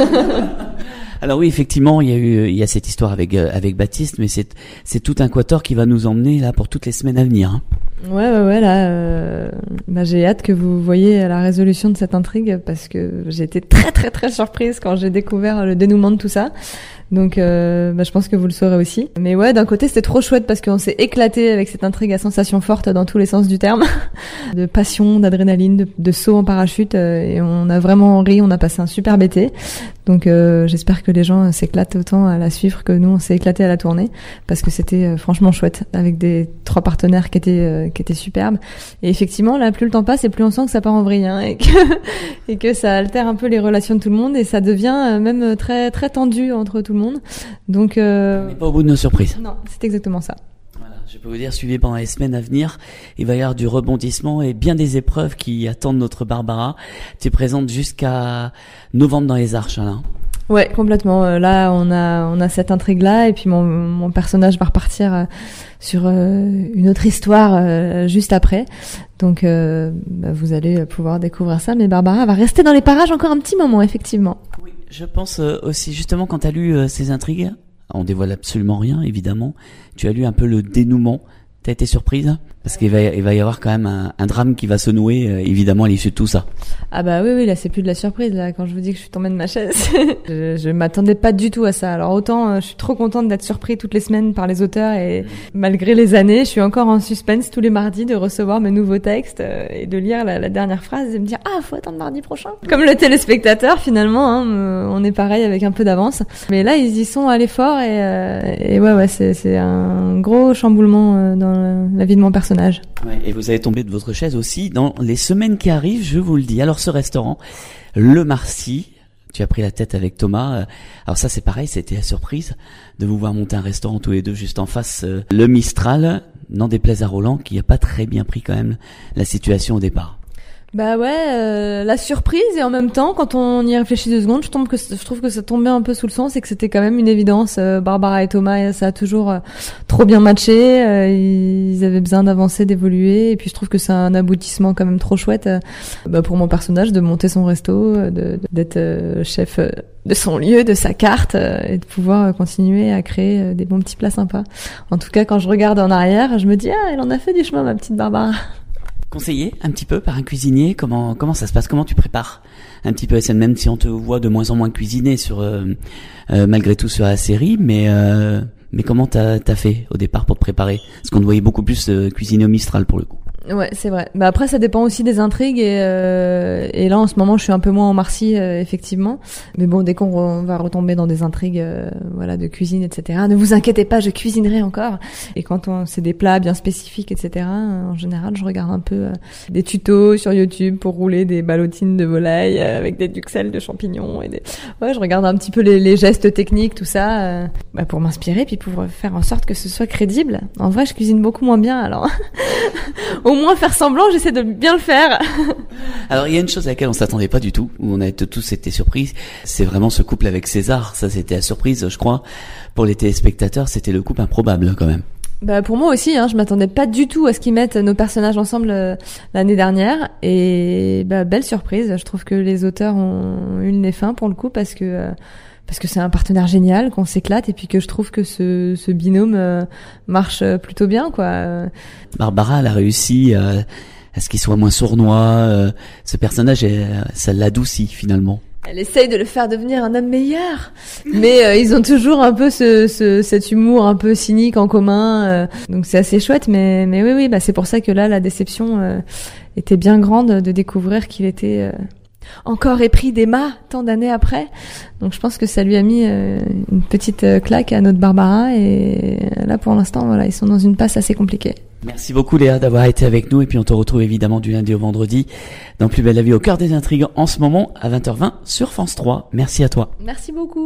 Alors oui, effectivement, il y a cette histoire avec Baptiste, mais c'est tout un quatuor qui va nous emmener là pour toutes les semaines à venir. Hein. Ouais, là, j'ai hâte que vous voyez la résolution de cette intrigue parce que j'ai été très très très surprise quand j'ai découvert le dénouement de tout ça. Donc, je pense que vous le saurez aussi. Mais ouais, d'un côté, c'était trop chouette parce qu'on s'est éclaté avec cette intrigue à sensations fortes dans tous les sens du terme. De passion, d'adrénaline, de saut en parachute. Et on a vraiment ri, on a passé un super été. Donc, j'espère que les gens s'éclatent autant à la suivre que nous, on s'est éclaté à la tournée. Parce que c'était franchement chouette avec des 3 partenaires qui étaient superbes. Et effectivement, là, plus le temps passe et plus on sent que ça part en vrille, hein, et que ça altère un peu les relations de tout le monde et ça devient même très très tendu entre tout le monde. Donc on n'est pas au bout de nos surprises. Non, c'est exactement ça. Voilà, je peux vous dire, suivez pendant les semaines à venir, il va y avoir du rebondissement et bien des épreuves qui attendent notre Barbara. Tu es présente jusqu'à novembre dans les Arches, Alain. Ouais, complètement. Là, on a cette intrigue-là, et puis mon personnage va repartir sur une autre histoire juste après. Donc, vous allez pouvoir découvrir ça. Mais Barbara va rester dans les parages encore un petit moment, effectivement. Oui, je pense aussi, justement, quand tu as lu ces intrigues, on dévoile absolument rien, évidemment. Tu as lu un peu le dénouement. T'as été surprise? Parce qu'il va y avoir quand même un drame qui va se nouer, évidemment, à l'issue de tout ça. Ah bah oui, là c'est plus de la surprise, là, quand je vous dis que je suis tombée de ma chaise. je m'attendais pas du tout à ça. Alors autant, je suis trop contente d'être surprise toutes les semaines par les auteurs et malgré les années, je suis encore en suspense tous les mardis de recevoir mes nouveaux textes et de lire la dernière phrase et me dire « Ah, faut attendre mardi prochain !» Comme le téléspectateur, finalement, hein, on est pareil avec un peu d'avance. Mais là, ils y sont allés fort et ouais, c'est un gros chamboulement dans la vie de mon personnage. Ouais, et vous allez tomber de votre chaise aussi dans les semaines qui arrivent, je vous le dis. Alors ce restaurant, le Marcy, tu as pris la tête avec Thomas. Alors ça c'est pareil, c'était la surprise de vous voir monter un restaurant tous les deux juste en face. Le Mistral, n'en déplaise à Roland, qui a pas très bien pris quand même la situation au départ. Bah ouais, la surprise et en même temps, quand on y réfléchit 2 secondes, je trouve que ça tombait un peu sous le sens et que c'était quand même une évidence. Barbara et Thomas, ça a toujours trop bien matché. Ils avaient besoin d'avancer, d'évoluer, et puis je trouve que c'est un aboutissement quand même trop chouette pour mon personnage de monter son resto, d'être chef de son lieu, de sa carte, et de pouvoir continuer à créer des bons petits plats sympas. En tout cas, quand je regarde en arrière, je me dis elle en a fait du chemin, ma petite Barbara. Conseillé un petit peu par un cuisinier, comment ça se passe, comment tu prépares un petit peu, même si on te voit de moins en moins cuisiner malgré tout sur la série, mais comment t'as fait au départ pour te préparer, parce qu'on te voyait beaucoup plus cuisiner au Mistral pour le coup. Ouais, c'est vrai. Bah après, ça dépend aussi des intrigues et là en ce moment, je suis un peu moins en Marcy effectivement. Mais bon, dès qu'on va retomber dans des intrigues, de cuisine, etc. Ne vous inquiétez pas, je cuisinerai encore. Et quand c'est des plats bien spécifiques, etc. En général, je regarde un peu des tutos sur YouTube pour rouler des ballotines de volaille avec des duxelles de champignons je regarde un petit peu les gestes techniques, tout ça, pour m'inspirer puis pour faire en sorte que ce soit crédible. En vrai, je cuisine beaucoup moins bien, alors. Au moins faire semblant, j'essaie de bien le faire. Alors il y a une chose à laquelle on s'attendait pas du tout, où on a tous été surpris, c'est vraiment ce couple avec César. Ça, c'était la surprise, je crois, pour les téléspectateurs. C'était le couple improbable quand même. Bah pour moi aussi, je m'attendais pas du tout à ce qu'ils mettent nos personnages ensemble l'année dernière, et belle surprise. Je trouve que les auteurs ont eu le nez fin pour le coup, parce que c'est un partenaire génial, qu'on s'éclate, et puis que je trouve que ce binôme marche plutôt bien, quoi. Barbara, elle a réussi à ce qu'il soit moins sournois. Ce personnage, ça l'adoucit finalement. Elle essaye de le faire devenir un homme meilleur, mais ils ont toujours un peu cet humour un peu cynique en commun, donc c'est assez chouette. Mais oui, c'est pour ça que là, la déception était bien grande de découvrir qu'il était encore épris d'Emma tant d'années après. Donc je pense que ça lui a mis une petite claque à notre Barbara, et là pour l'instant ils sont dans une passe assez compliquée. Merci beaucoup Léa d'avoir été avec nous, et puis on te retrouve évidemment du lundi au vendredi dans Plus belle la vie, au cœur des intrigues, en ce moment à 20h20 sur France 3. Merci à toi. Merci beaucoup.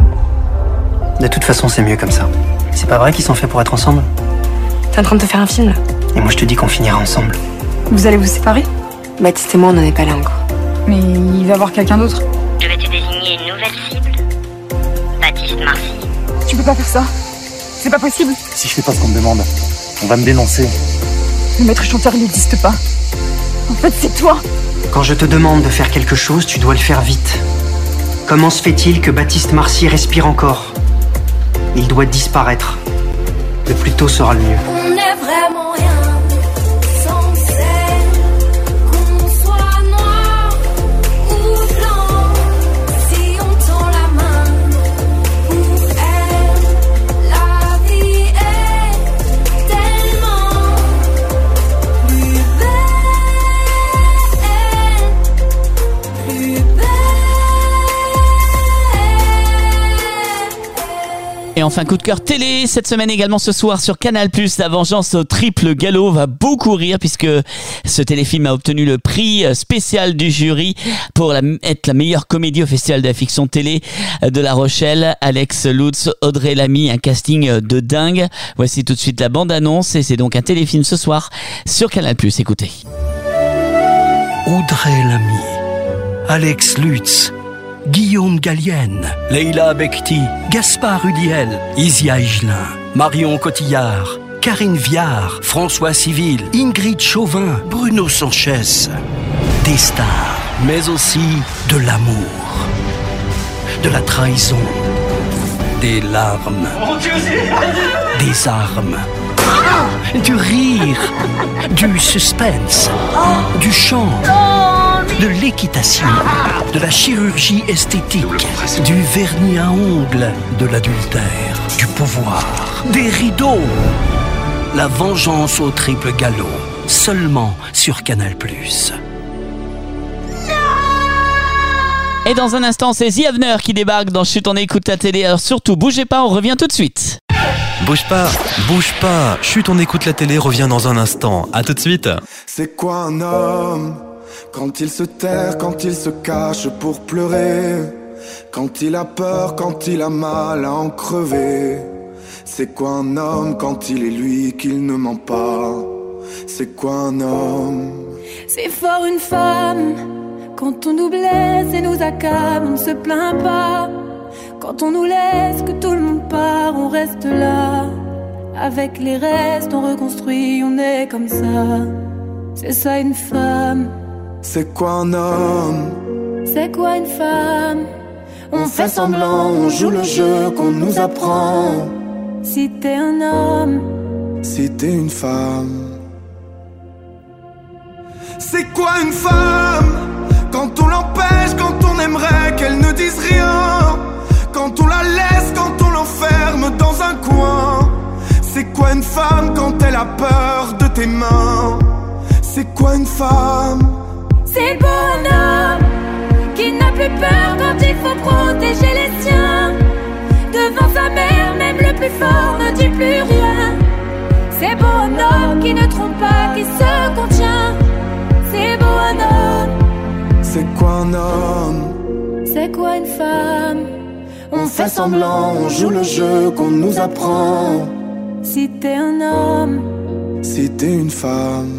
De toute façon, c'est mieux comme ça. C'est pas vrai qu'ils sont faits pour être ensemble? T'es en train de te faire un film là? Et moi je te dis qu'on finira ensemble. Vous allez vous séparer? Baptiste et moi on n'en est pas là encore. Mais il va voir quelqu'un d'autre. Je vais te désigner une nouvelle cible. Baptiste Marcy. Tu peux pas faire ça. C'est pas possible. Si je fais pas ce qu'on me demande, on va me dénoncer. Le maître chanteur, il n'existe pas. En fait, c'est toi. Quand je te demande de faire quelque chose, tu dois le faire vite. Comment se fait-il que Baptiste Marcy respire encore? Il doit disparaître. Le plus tôt sera le mieux. On est vraiment rien sans celle qu'on soit noir ou blanc. Si on tend la main pour elle, la vie est tellement plus belle, plus belle. Et enfin, coup de cœur télé, cette semaine également ce soir sur Canal+, La Vengeance au triple galop va beaucoup rire, puisque ce téléfilm a obtenu le prix spécial du jury pour être la meilleure comédie au Festival de la fiction télé de La Rochelle. Alex Lutz, Audrey Lamy, un casting de dingue. Voici tout de suite la bande-annonce, et c'est donc un téléfilm ce soir sur Canal+. Écoutez. Audrey Lamy, Alex Lutz, Guillaume Gallienne, Leila Bekti, Gaspard Huliel, Isia Higelin, Marion Cotillard, Karine Viard, François Civil, Ingrid Chauvin, Bruno Sanchez. Des stars, mais aussi de l'amour, de la trahison, des larmes, des armes, du rire, du suspense, du chant, de l'équitation, de la chirurgie esthétique, du vernis à ongles, de l'adultère, du pouvoir, des rideaux. La vengeance au triple galop, seulement sur Canal+. Et dans un instant, c'est The Avener qui débarque dans Chut, on écoute la télé. Alors surtout, bougez pas, on revient tout de suite. Bouge pas. Chut, on écoute la télé, revient dans un instant. À tout de suite. C'est quoi un homme? Quand il se terre, quand il se cache pour pleurer, quand il a peur, quand il a mal à en crever. C'est quoi un homme quand il est lui qu'il ne ment pas? C'est quoi un homme? C'est fort une femme. Quand on nous blesse et nous accable, on ne se plaint pas. Quand on nous laisse, que tout le monde part, on reste là. Avec les restes, on reconstruit, on est comme ça. C'est ça une femme. C'est quoi un homme? C'est quoi une femme? On fait semblant, on joue le jeu qu'on nous apprend. Si t'es un homme, si t'es une femme. C'est quoi une femme? Quand on l'empêche, quand on aimerait qu'elle ne dise rien. Quand on la laisse, quand on l'enferme dans un coin. C'est quoi une femme quand elle a peur de tes mains? C'est quoi une femme? c'est le bonhomme qui n'a plus peur quand il faut protéger les siens. Devant sa mère, même le plus fort ne dit plus rien. C'est beau un homme qui ne trompe pas, qui se contient. C'est beau un homme. C'est quoi un homme? C'est quoi une femme? On fait semblant, on joue le jeu qu'on nous apprend. Si t'es un homme, si t'es une femme.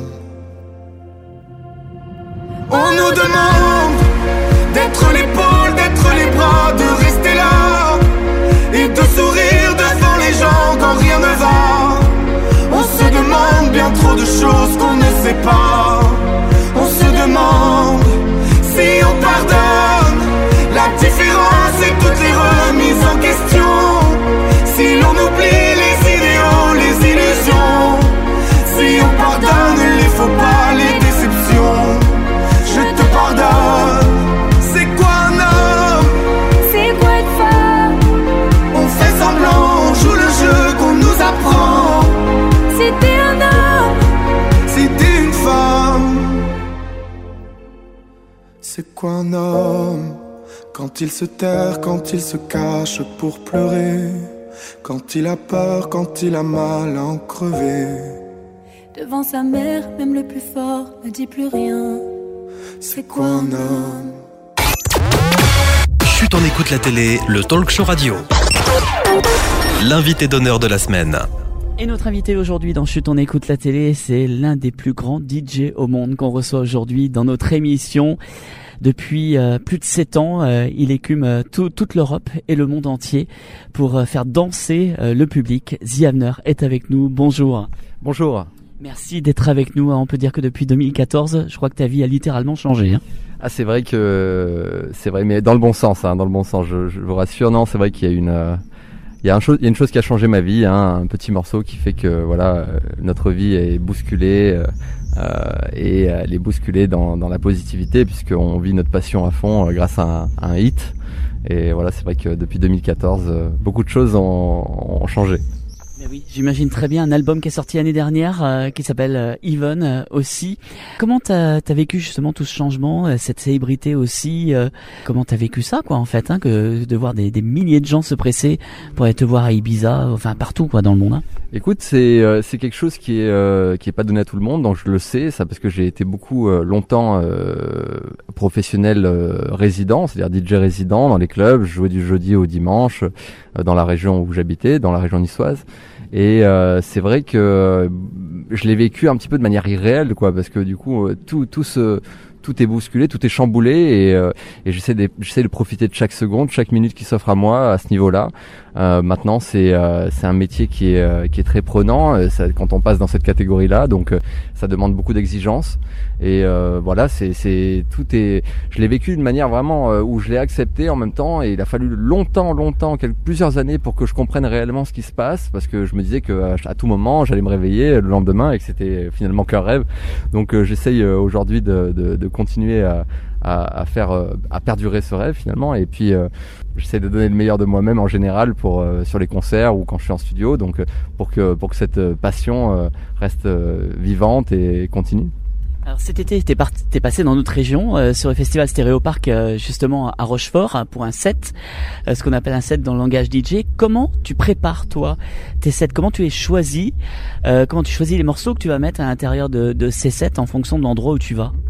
On nous demande d'être l'épaule, d'être les bras, de rester là et de sourire devant les gens quand rien ne va. On se demande bien trop de choses qu'on ne sait pas. On se demande si on pardonne la différence et toutes les remises en question. Si l'on oublie les idéaux, les illusions. Si on pardonne les faux pas, les déceptions. Je te pardonne. C'est quoi un homme? c'est quoi une femme? On fait semblant, on joue le jeu qu'on nous apprend. Si t'es un homme, si t'es une femme. C'est quoi un homme? Quand il se terre, quand il se cache pour pleurer. Quand il a peur, quand il a mal à en crever. devant sa mère, même le plus fort ne dit plus rien. C'est quoi un homme? Chut, on écoute la télé, le talk show radio. L'invité d'honneur de la semaine. Et notre invité aujourd'hui dans Chut, on écoute la télé, c'est l'un des plus grands DJ au monde qu'on reçoit aujourd'hui dans notre émission. Depuis plus de 7 ans, il écume toute l'Europe et le monde entier pour faire danser le public. The Avner est avec nous. Bonjour. Bonjour. Merci d'être avec nous. On peut dire que depuis 2014, je crois que ta vie a littéralement changé. Hein. Ah, c'est vrai, mais dans le bon sens, hein, dans le bon sens. Je vous rassure, non, c'est vrai qu'il y a une chose qui a changé ma vie, hein, un petit morceau qui fait que voilà, notre vie est bousculée et elle est bousculée dans la positivité puisqu'on vit notre passion à fond grâce à un hit. Et voilà, c'est vrai que depuis 2014, beaucoup de choses ont changé. Mais oui, j'imagine très bien un album qui est sorti l'année dernière qui s'appelle Even aussi. Comment t'as vécu justement tout ce changement, cette célébrité aussi comment t'as vécu ça quoi en fait, hein, que de voir des milliers de gens se presser pour aller te voir à Ibiza, enfin partout quoi dans le monde. Hein. Écoute, c'est quelque chose qui est pas donné à tout le monde, donc je le sais ça parce que j'ai été beaucoup longtemps professionnel résident, c'est-à-dire DJ résident dans les clubs, je jouais du jeudi au dimanche dans la région où j'habitais, dans la région niçoise. Et c'est vrai que je l'ai vécu un petit peu de manière irréelle quoi, parce que du coup tout est bousculé, tout est chamboulé et j'essaie de profiter de chaque seconde, chaque minute qui s'offre à moi à ce niveau-là. Maintenant c'est un métier qui est très prenant quand on passe dans cette catégorie-là, donc ça demande beaucoup d'exigences et voilà, je l'ai vécu d'une manière vraiment où je l'ai accepté en même temps et il a fallu longtemps, plusieurs années pour que je comprenne réellement ce qui se passe parce que je me disais que à tout moment j'allais me réveiller le lendemain et que c'était finalement qu'un rêve. Donc j'essaye aujourd'hui de continuer à perdurer ce rêve finalement et puis j'essaie de donner le meilleur de moi-même en général sur les concerts ou quand je suis en studio, donc pour que cette passion reste vivante et continue. Alors cet été, t'es passé dans notre région sur le festival Stéréopark justement à Rochefort pour un set, ce qu'on appelle un set dans le langage DJ. Comment tu prépares toi tes sets? Comment tu choisis les morceaux que tu vas mettre à l'intérieur de ces sets en fonction de l'endroit où tu vas?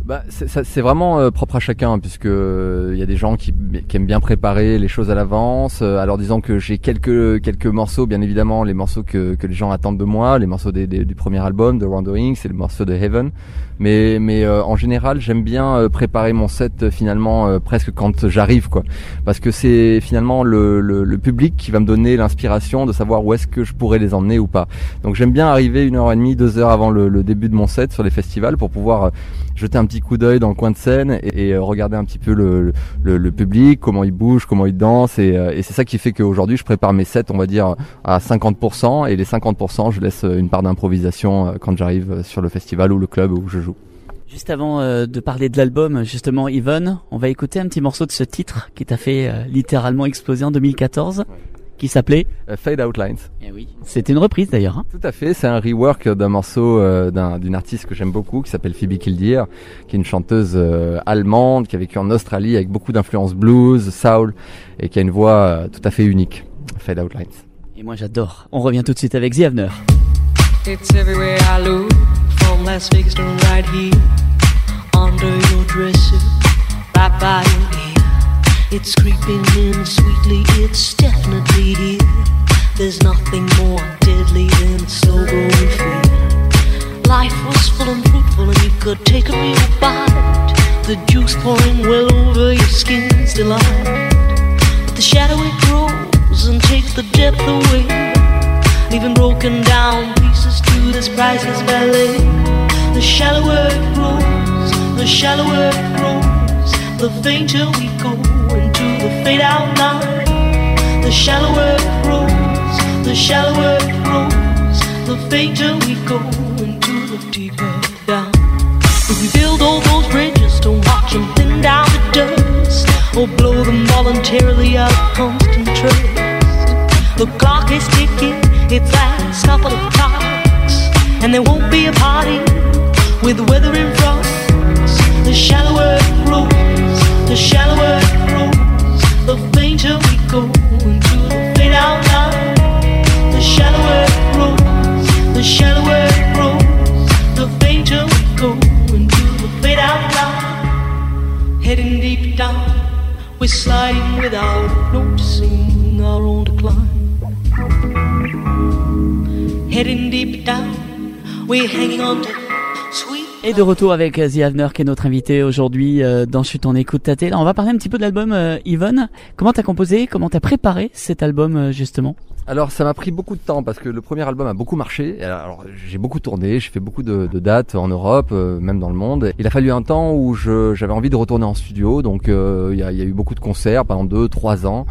C'est vraiment propre à chacun, puisque il y a des gens qui aiment bien préparer les choses à l'avance. Alors disons que j'ai quelques morceaux, bien évidemment, les morceaux que les gens attendent de moi, les morceaux du premier album de Wanderings et le morceau de Heaven. Mais en général, j'aime bien préparer mon set finalement presque quand j'arrive, quoi, parce que c'est finalement le public qui va me donner l'inspiration de savoir où est-ce que je pourrais les emmener ou pas. Donc j'aime bien arriver 1h30, 2 heures avant le début de mon set sur les festivals pour pouvoir jeter un petit coup d'œil dans le coin de scène et regarder un petit peu le public, comment il bouge, comment il danse, et c'est ça qui fait qu'aujourd'hui je prépare mes sets, on va dire, à 50%, et les 50% je laisse une part d'improvisation quand j'arrive sur le festival ou le club où je joue. Juste avant de parler de l'album, justement, Yvonne, on va écouter un petit morceau de ce titre qui t'a fait littéralement exploser en 2014. Qui s'appelait Fade Out Lines. Eh oui. C'était une reprise d'ailleurs. Hein. Tout à fait, c'est un rework d'un morceau d'une artiste que j'aime beaucoup qui s'appelle Phoebe Kildeer, qui est une chanteuse allemande qui a vécu en Australie avec beaucoup d'influences blues, soul et qui a une voix tout à fait unique. Fade Out Lines. Et moi j'adore. On revient tout de suite avec The Avener. It's everywhere I look, from Las Vegas to right here, under your dresser, right by your ear. It's creeping in sweetly, it's definitely here. There's nothing more deadly than a slow-growing fear. Life was full and fruitful and you could take a real bite. The juice pouring well over your skin's delight. But the shadow it grows and takes the depth away, leaving broken down pieces to this priceless ballet. The shallower it grows, the shallower it grows, the fainter we go into the fade out line. The shallower it grows, the shallower it grows, the fainter we go into the deeper down. If we build all those bridges to watch them thin down to dust, or blow them voluntarily out of constant trust, the clock is ticking its last couple of clocks, and there won't be a party with the weather in front. The shallower it grows, the shallower it grows, the fainter we go into the fade out line. The shallower it grows, the shallower it grows, the fainter we go into the fade out line. Heading deep down, we're sliding without noticing our own decline. Heading deep down, we're hanging on to sweet. Et de retour avec The Avener qui est notre invité aujourd'hui dans Chut on écoute ta télé. On va parler un petit peu de l'album Yvonne. Comment t'as composé, comment t'as préparé cet album justement? Alors ça m'a pris beaucoup de temps parce que le premier album a beaucoup marché. Alors j'ai beaucoup tourné, j'ai fait beaucoup de dates en Europe, même dans le monde. Il a fallu un temps où j'avais envie de retourner en studio, donc il y a eu beaucoup de concerts pendant 2-3 ans.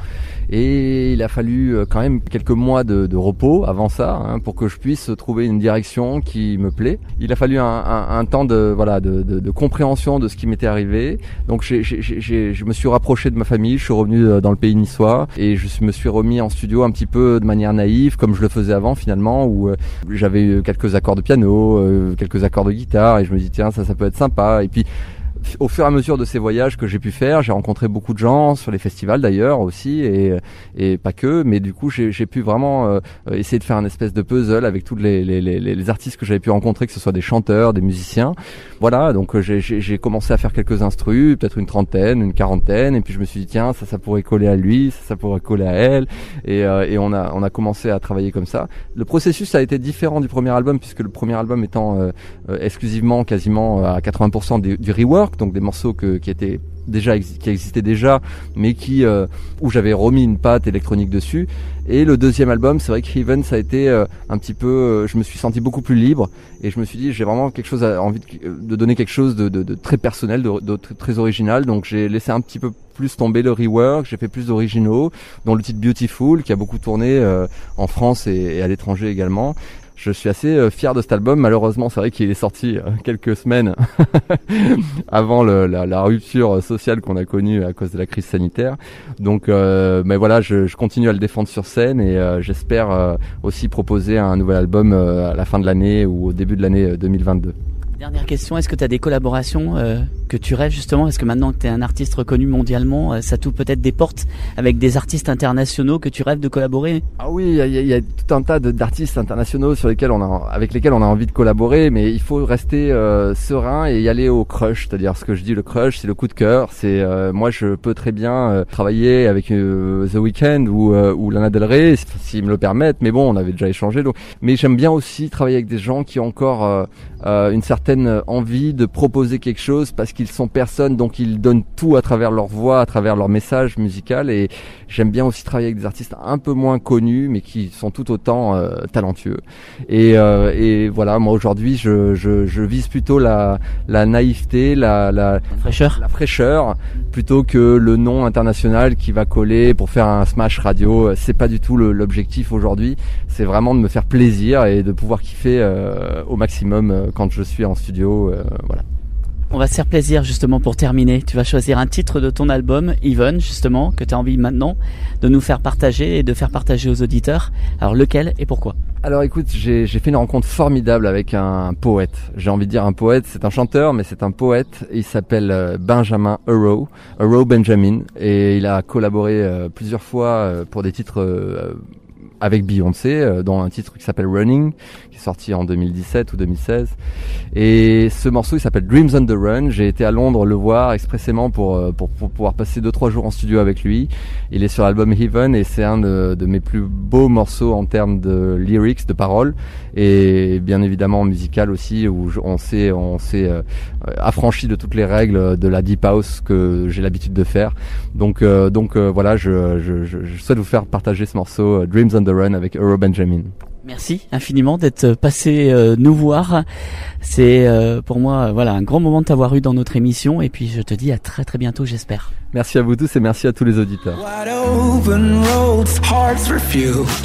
Et il a fallu quand même quelques mois de repos avant ça, hein, pour que je puisse trouver une direction qui me plaît. Il a fallu un temps de compréhension de ce qui m'était arrivé. Donc je me suis rapproché de ma famille, je suis revenu dans le pays niçois et je me suis remis en studio un petit peu de manière naïve, comme je le faisais avant finalement, où j'avais eu quelques accords de piano, quelques accords de guitare, et je me dis tiens ça peut être sympa. Et puis au fur et à mesure de ces voyages que j'ai pu faire, j'ai rencontré beaucoup de gens sur les festivals d'ailleurs aussi, et pas que, mais du coup j'ai pu vraiment essayer de faire un espèce de puzzle avec tous les artistes que j'avais pu rencontrer, que ce soit des chanteurs, des musiciens. Voilà, donc j'ai commencé à faire quelques instrus, peut-être une trentaine, une quarantaine, et puis je me suis dit tiens ça pourrait coller à lui, ça pourrait coller à elle, et on a commencé à travailler comme ça. Le processus a été différent du premier album, puisque le premier album étant exclusivement quasiment à 80% du rework, donc des morceaux qui existaient déjà, mais où j'avais remis une patte électronique dessus. Et le deuxième album, c'est vrai que Heaven, ça a été un petit peu, je me suis senti beaucoup plus libre, et je me suis dit j'ai vraiment envie de donner quelque chose de très personnel, de très original. Donc j'ai laissé un petit peu plus tomber le rework, j'ai fait plus d'originaux, dont le titre Beautiful qui a beaucoup tourné en France et à l'étranger également. Je suis assez fier de cet album. Malheureusement, c'est vrai qu'il est sorti quelques semaines avant la rupture sociale qu'on a connue à cause de la crise sanitaire. Donc, mais voilà, je continue à le défendre sur scène, et j'espère aussi proposer un nouvel album à la fin de l'année ou au début de l'année 2022. Dernière question, est-ce que tu as des collaborations que tu rêves justement? Est-ce que maintenant que tu es un artiste reconnu mondialement, ça t'ouvre peut-être des portes avec des artistes internationaux que tu rêves de collaborer? Ah oui, il y a tout un tas d'artistes internationaux avec lesquels on a envie de collaborer, mais il faut rester serein et y aller au crush. C'est-à-dire, ce que je dis, le crush, c'est le coup de cœur. C'est moi, je peux très bien travailler avec The Weeknd ou Lana Del Rey, s'ils me le permettent. Mais bon, on avait déjà échangé. Donc, mais j'aime bien aussi travailler avec des gens qui ont encore une certaine envie de proposer quelque chose parce qu'ils sont personnes, donc ils donnent tout à travers leur voix, à travers leur message musical. Et j'aime bien aussi travailler avec des artistes un peu moins connus mais qui sont tout autant talentueux. Et voilà, moi aujourd'hui je vise plutôt la naïveté, la fraîcheur plutôt que le nom international qui va coller pour faire un smash radio. C'est pas du tout l'objectif aujourd'hui. C'est vraiment de me faire plaisir et de pouvoir kiffer au maximum quand je suis en studio. Voilà. On va se faire plaisir justement pour terminer. Tu vas choisir un titre de ton album, Even, justement, que tu as envie maintenant de nous faire partager et de faire partager aux auditeurs. Alors lequel et pourquoi? Alors écoute, j'ai fait une rencontre formidable avec un poète. J'ai envie de dire un poète, c'est un chanteur mais c'est un poète. Il s'appelle Benjamin Euro Benjamin, et il a collaboré plusieurs fois pour des titres avec Beyoncé, dans un titre qui s'appelle Running, qui est sorti en 2017 ou 2016. Et ce morceau, il s'appelle Dreams on the Run. J'ai été à Londres le voir expressément pour pouvoir passer 2-3 jours en studio avec lui. Il est sur l'album Heaven et c'est un de mes plus beaux morceaux en termes de lyrics, de paroles, et bien évidemment musical aussi, où on s'est affranchi de toutes les règles de la deep house que j'ai l'habitude de faire. Donc voilà, je souhaite vous faire partager ce morceau Dreams on the Run avec Euro Benjamin. Merci infiniment d'être passé nous voir. C'est pour moi un grand moment de t'avoir eu dans notre émission, et puis je te dis à très très bientôt, j'espère. Merci à vous tous et merci à tous les auditeurs. Wide open roads, hearts refused.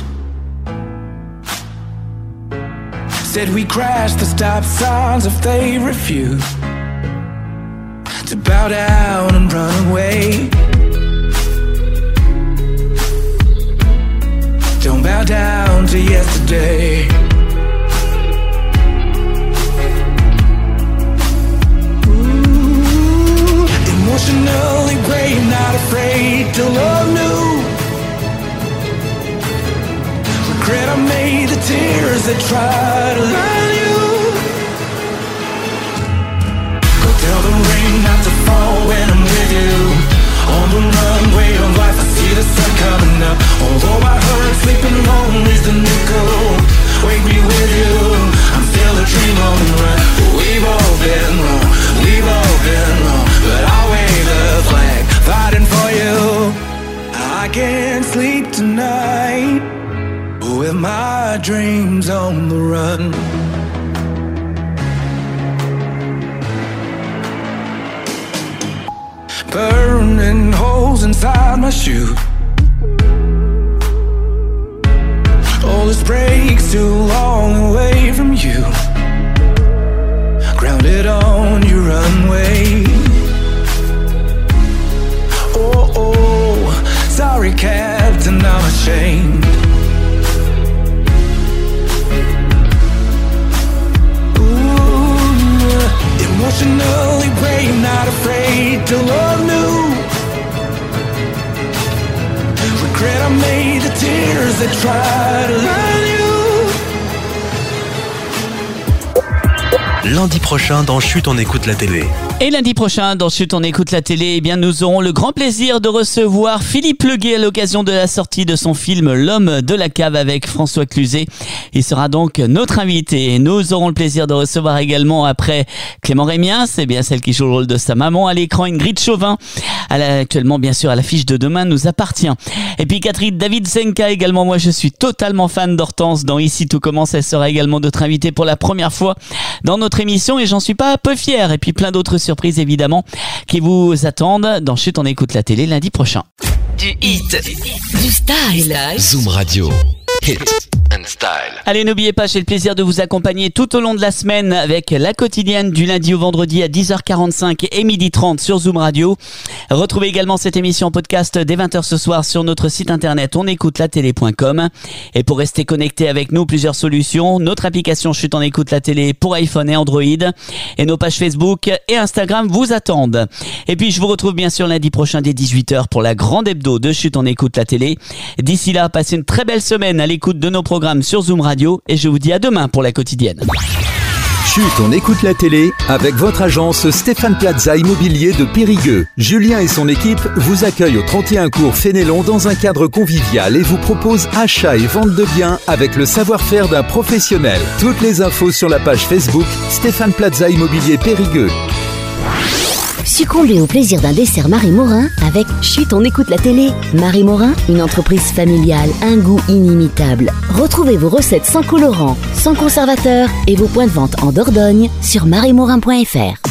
Said we crashed the stop signs if they refuse to bow down and run away. Don't bow down to yesterday. Ooh, emotionally brave, not afraid to love new. Regret I made the tears that try to learn you. Go tell the rain not to fall when I'm with you. On the runway of life, I see the sun coming up. Although I heard sleeping alone is the new code. Wake me with you, I'm still a dream on the run. We've all been wrong, we've all been wrong, but I'll wave the flag, fighting for you. I can't sleep tonight with my dreams on the run. Burning holes inside my shoes. All this breaks too long away from you. Grounded on your runway. Oh, oh, sorry Captain, I'm ashamed. Emotionally brave, not afraid to love new. Regret I made the tears that try to learn you. Lundi prochain dans Chut, on écoute la télé. Et lundi prochain, dans Chut, on écoute la télé, eh bien, nous aurons le grand plaisir de recevoir Philippe Leguet à l'occasion de la sortie de son film L'homme de la cave avec François Cluzet. Il sera donc notre invité. Et nous aurons le plaisir de recevoir également après Clément Rémiens, c'est bien celle qui joue le rôle de sa maman à l'écran, Ingrid Chauvin. Elle est actuellement, bien sûr, à l'affiche de Demain nous appartient. Et puis Catherine David Zenka également. Moi, je suis totalement fan d'Hortense dans Ici tout commence. Elle sera également notre invitée pour la première fois dans notre émission et j'en suis pas peu fier. Et puis plein d'autres surprises évidemment qui vous attendent dans Chut, on écoute la télé lundi prochain. Du hit, du style. Zoom Radio. Hit. Style. Allez, n'oubliez pas, j'ai le plaisir de vous accompagner tout au long de la semaine avec la quotidienne du lundi au vendredi à 10h45 et 12h30 sur Zoom Radio. Retrouvez également cette émission en podcast dès 20h ce soir sur notre site internet onécoutelatélé.com. Et pour rester connecté avec nous, plusieurs solutions. Notre application Chut on écoute la télé pour iPhone et Android. Et nos pages Facebook et Instagram vous attendent. Et puis je vous retrouve bien sûr lundi prochain dès 18h pour la grande hebdo de Chut on écoute la télé. D'ici là, passez une très belle semaine à l'écoute de nos programmes sur Zoom Radio et je vous dis à demain pour la quotidienne. Chut, on écoute la télé avec votre agence Stéphane Plaza Immobilier de Périgueux. Julien et son équipe vous accueillent au 31 cours Fénélon dans un cadre convivial et vous proposent achat et vente de biens avec le savoir-faire d'un professionnel. Toutes les infos sur la page Facebook Stéphane Plaza Immobilier Périgueux. Succombez au plaisir d'un dessert Marie Morin avec Chut, on écoute la télé. Marie Morin, une entreprise familiale, un goût inimitable. Retrouvez vos recettes sans colorant, sans conservateur et vos points de vente en Dordogne sur mariemorin.fr.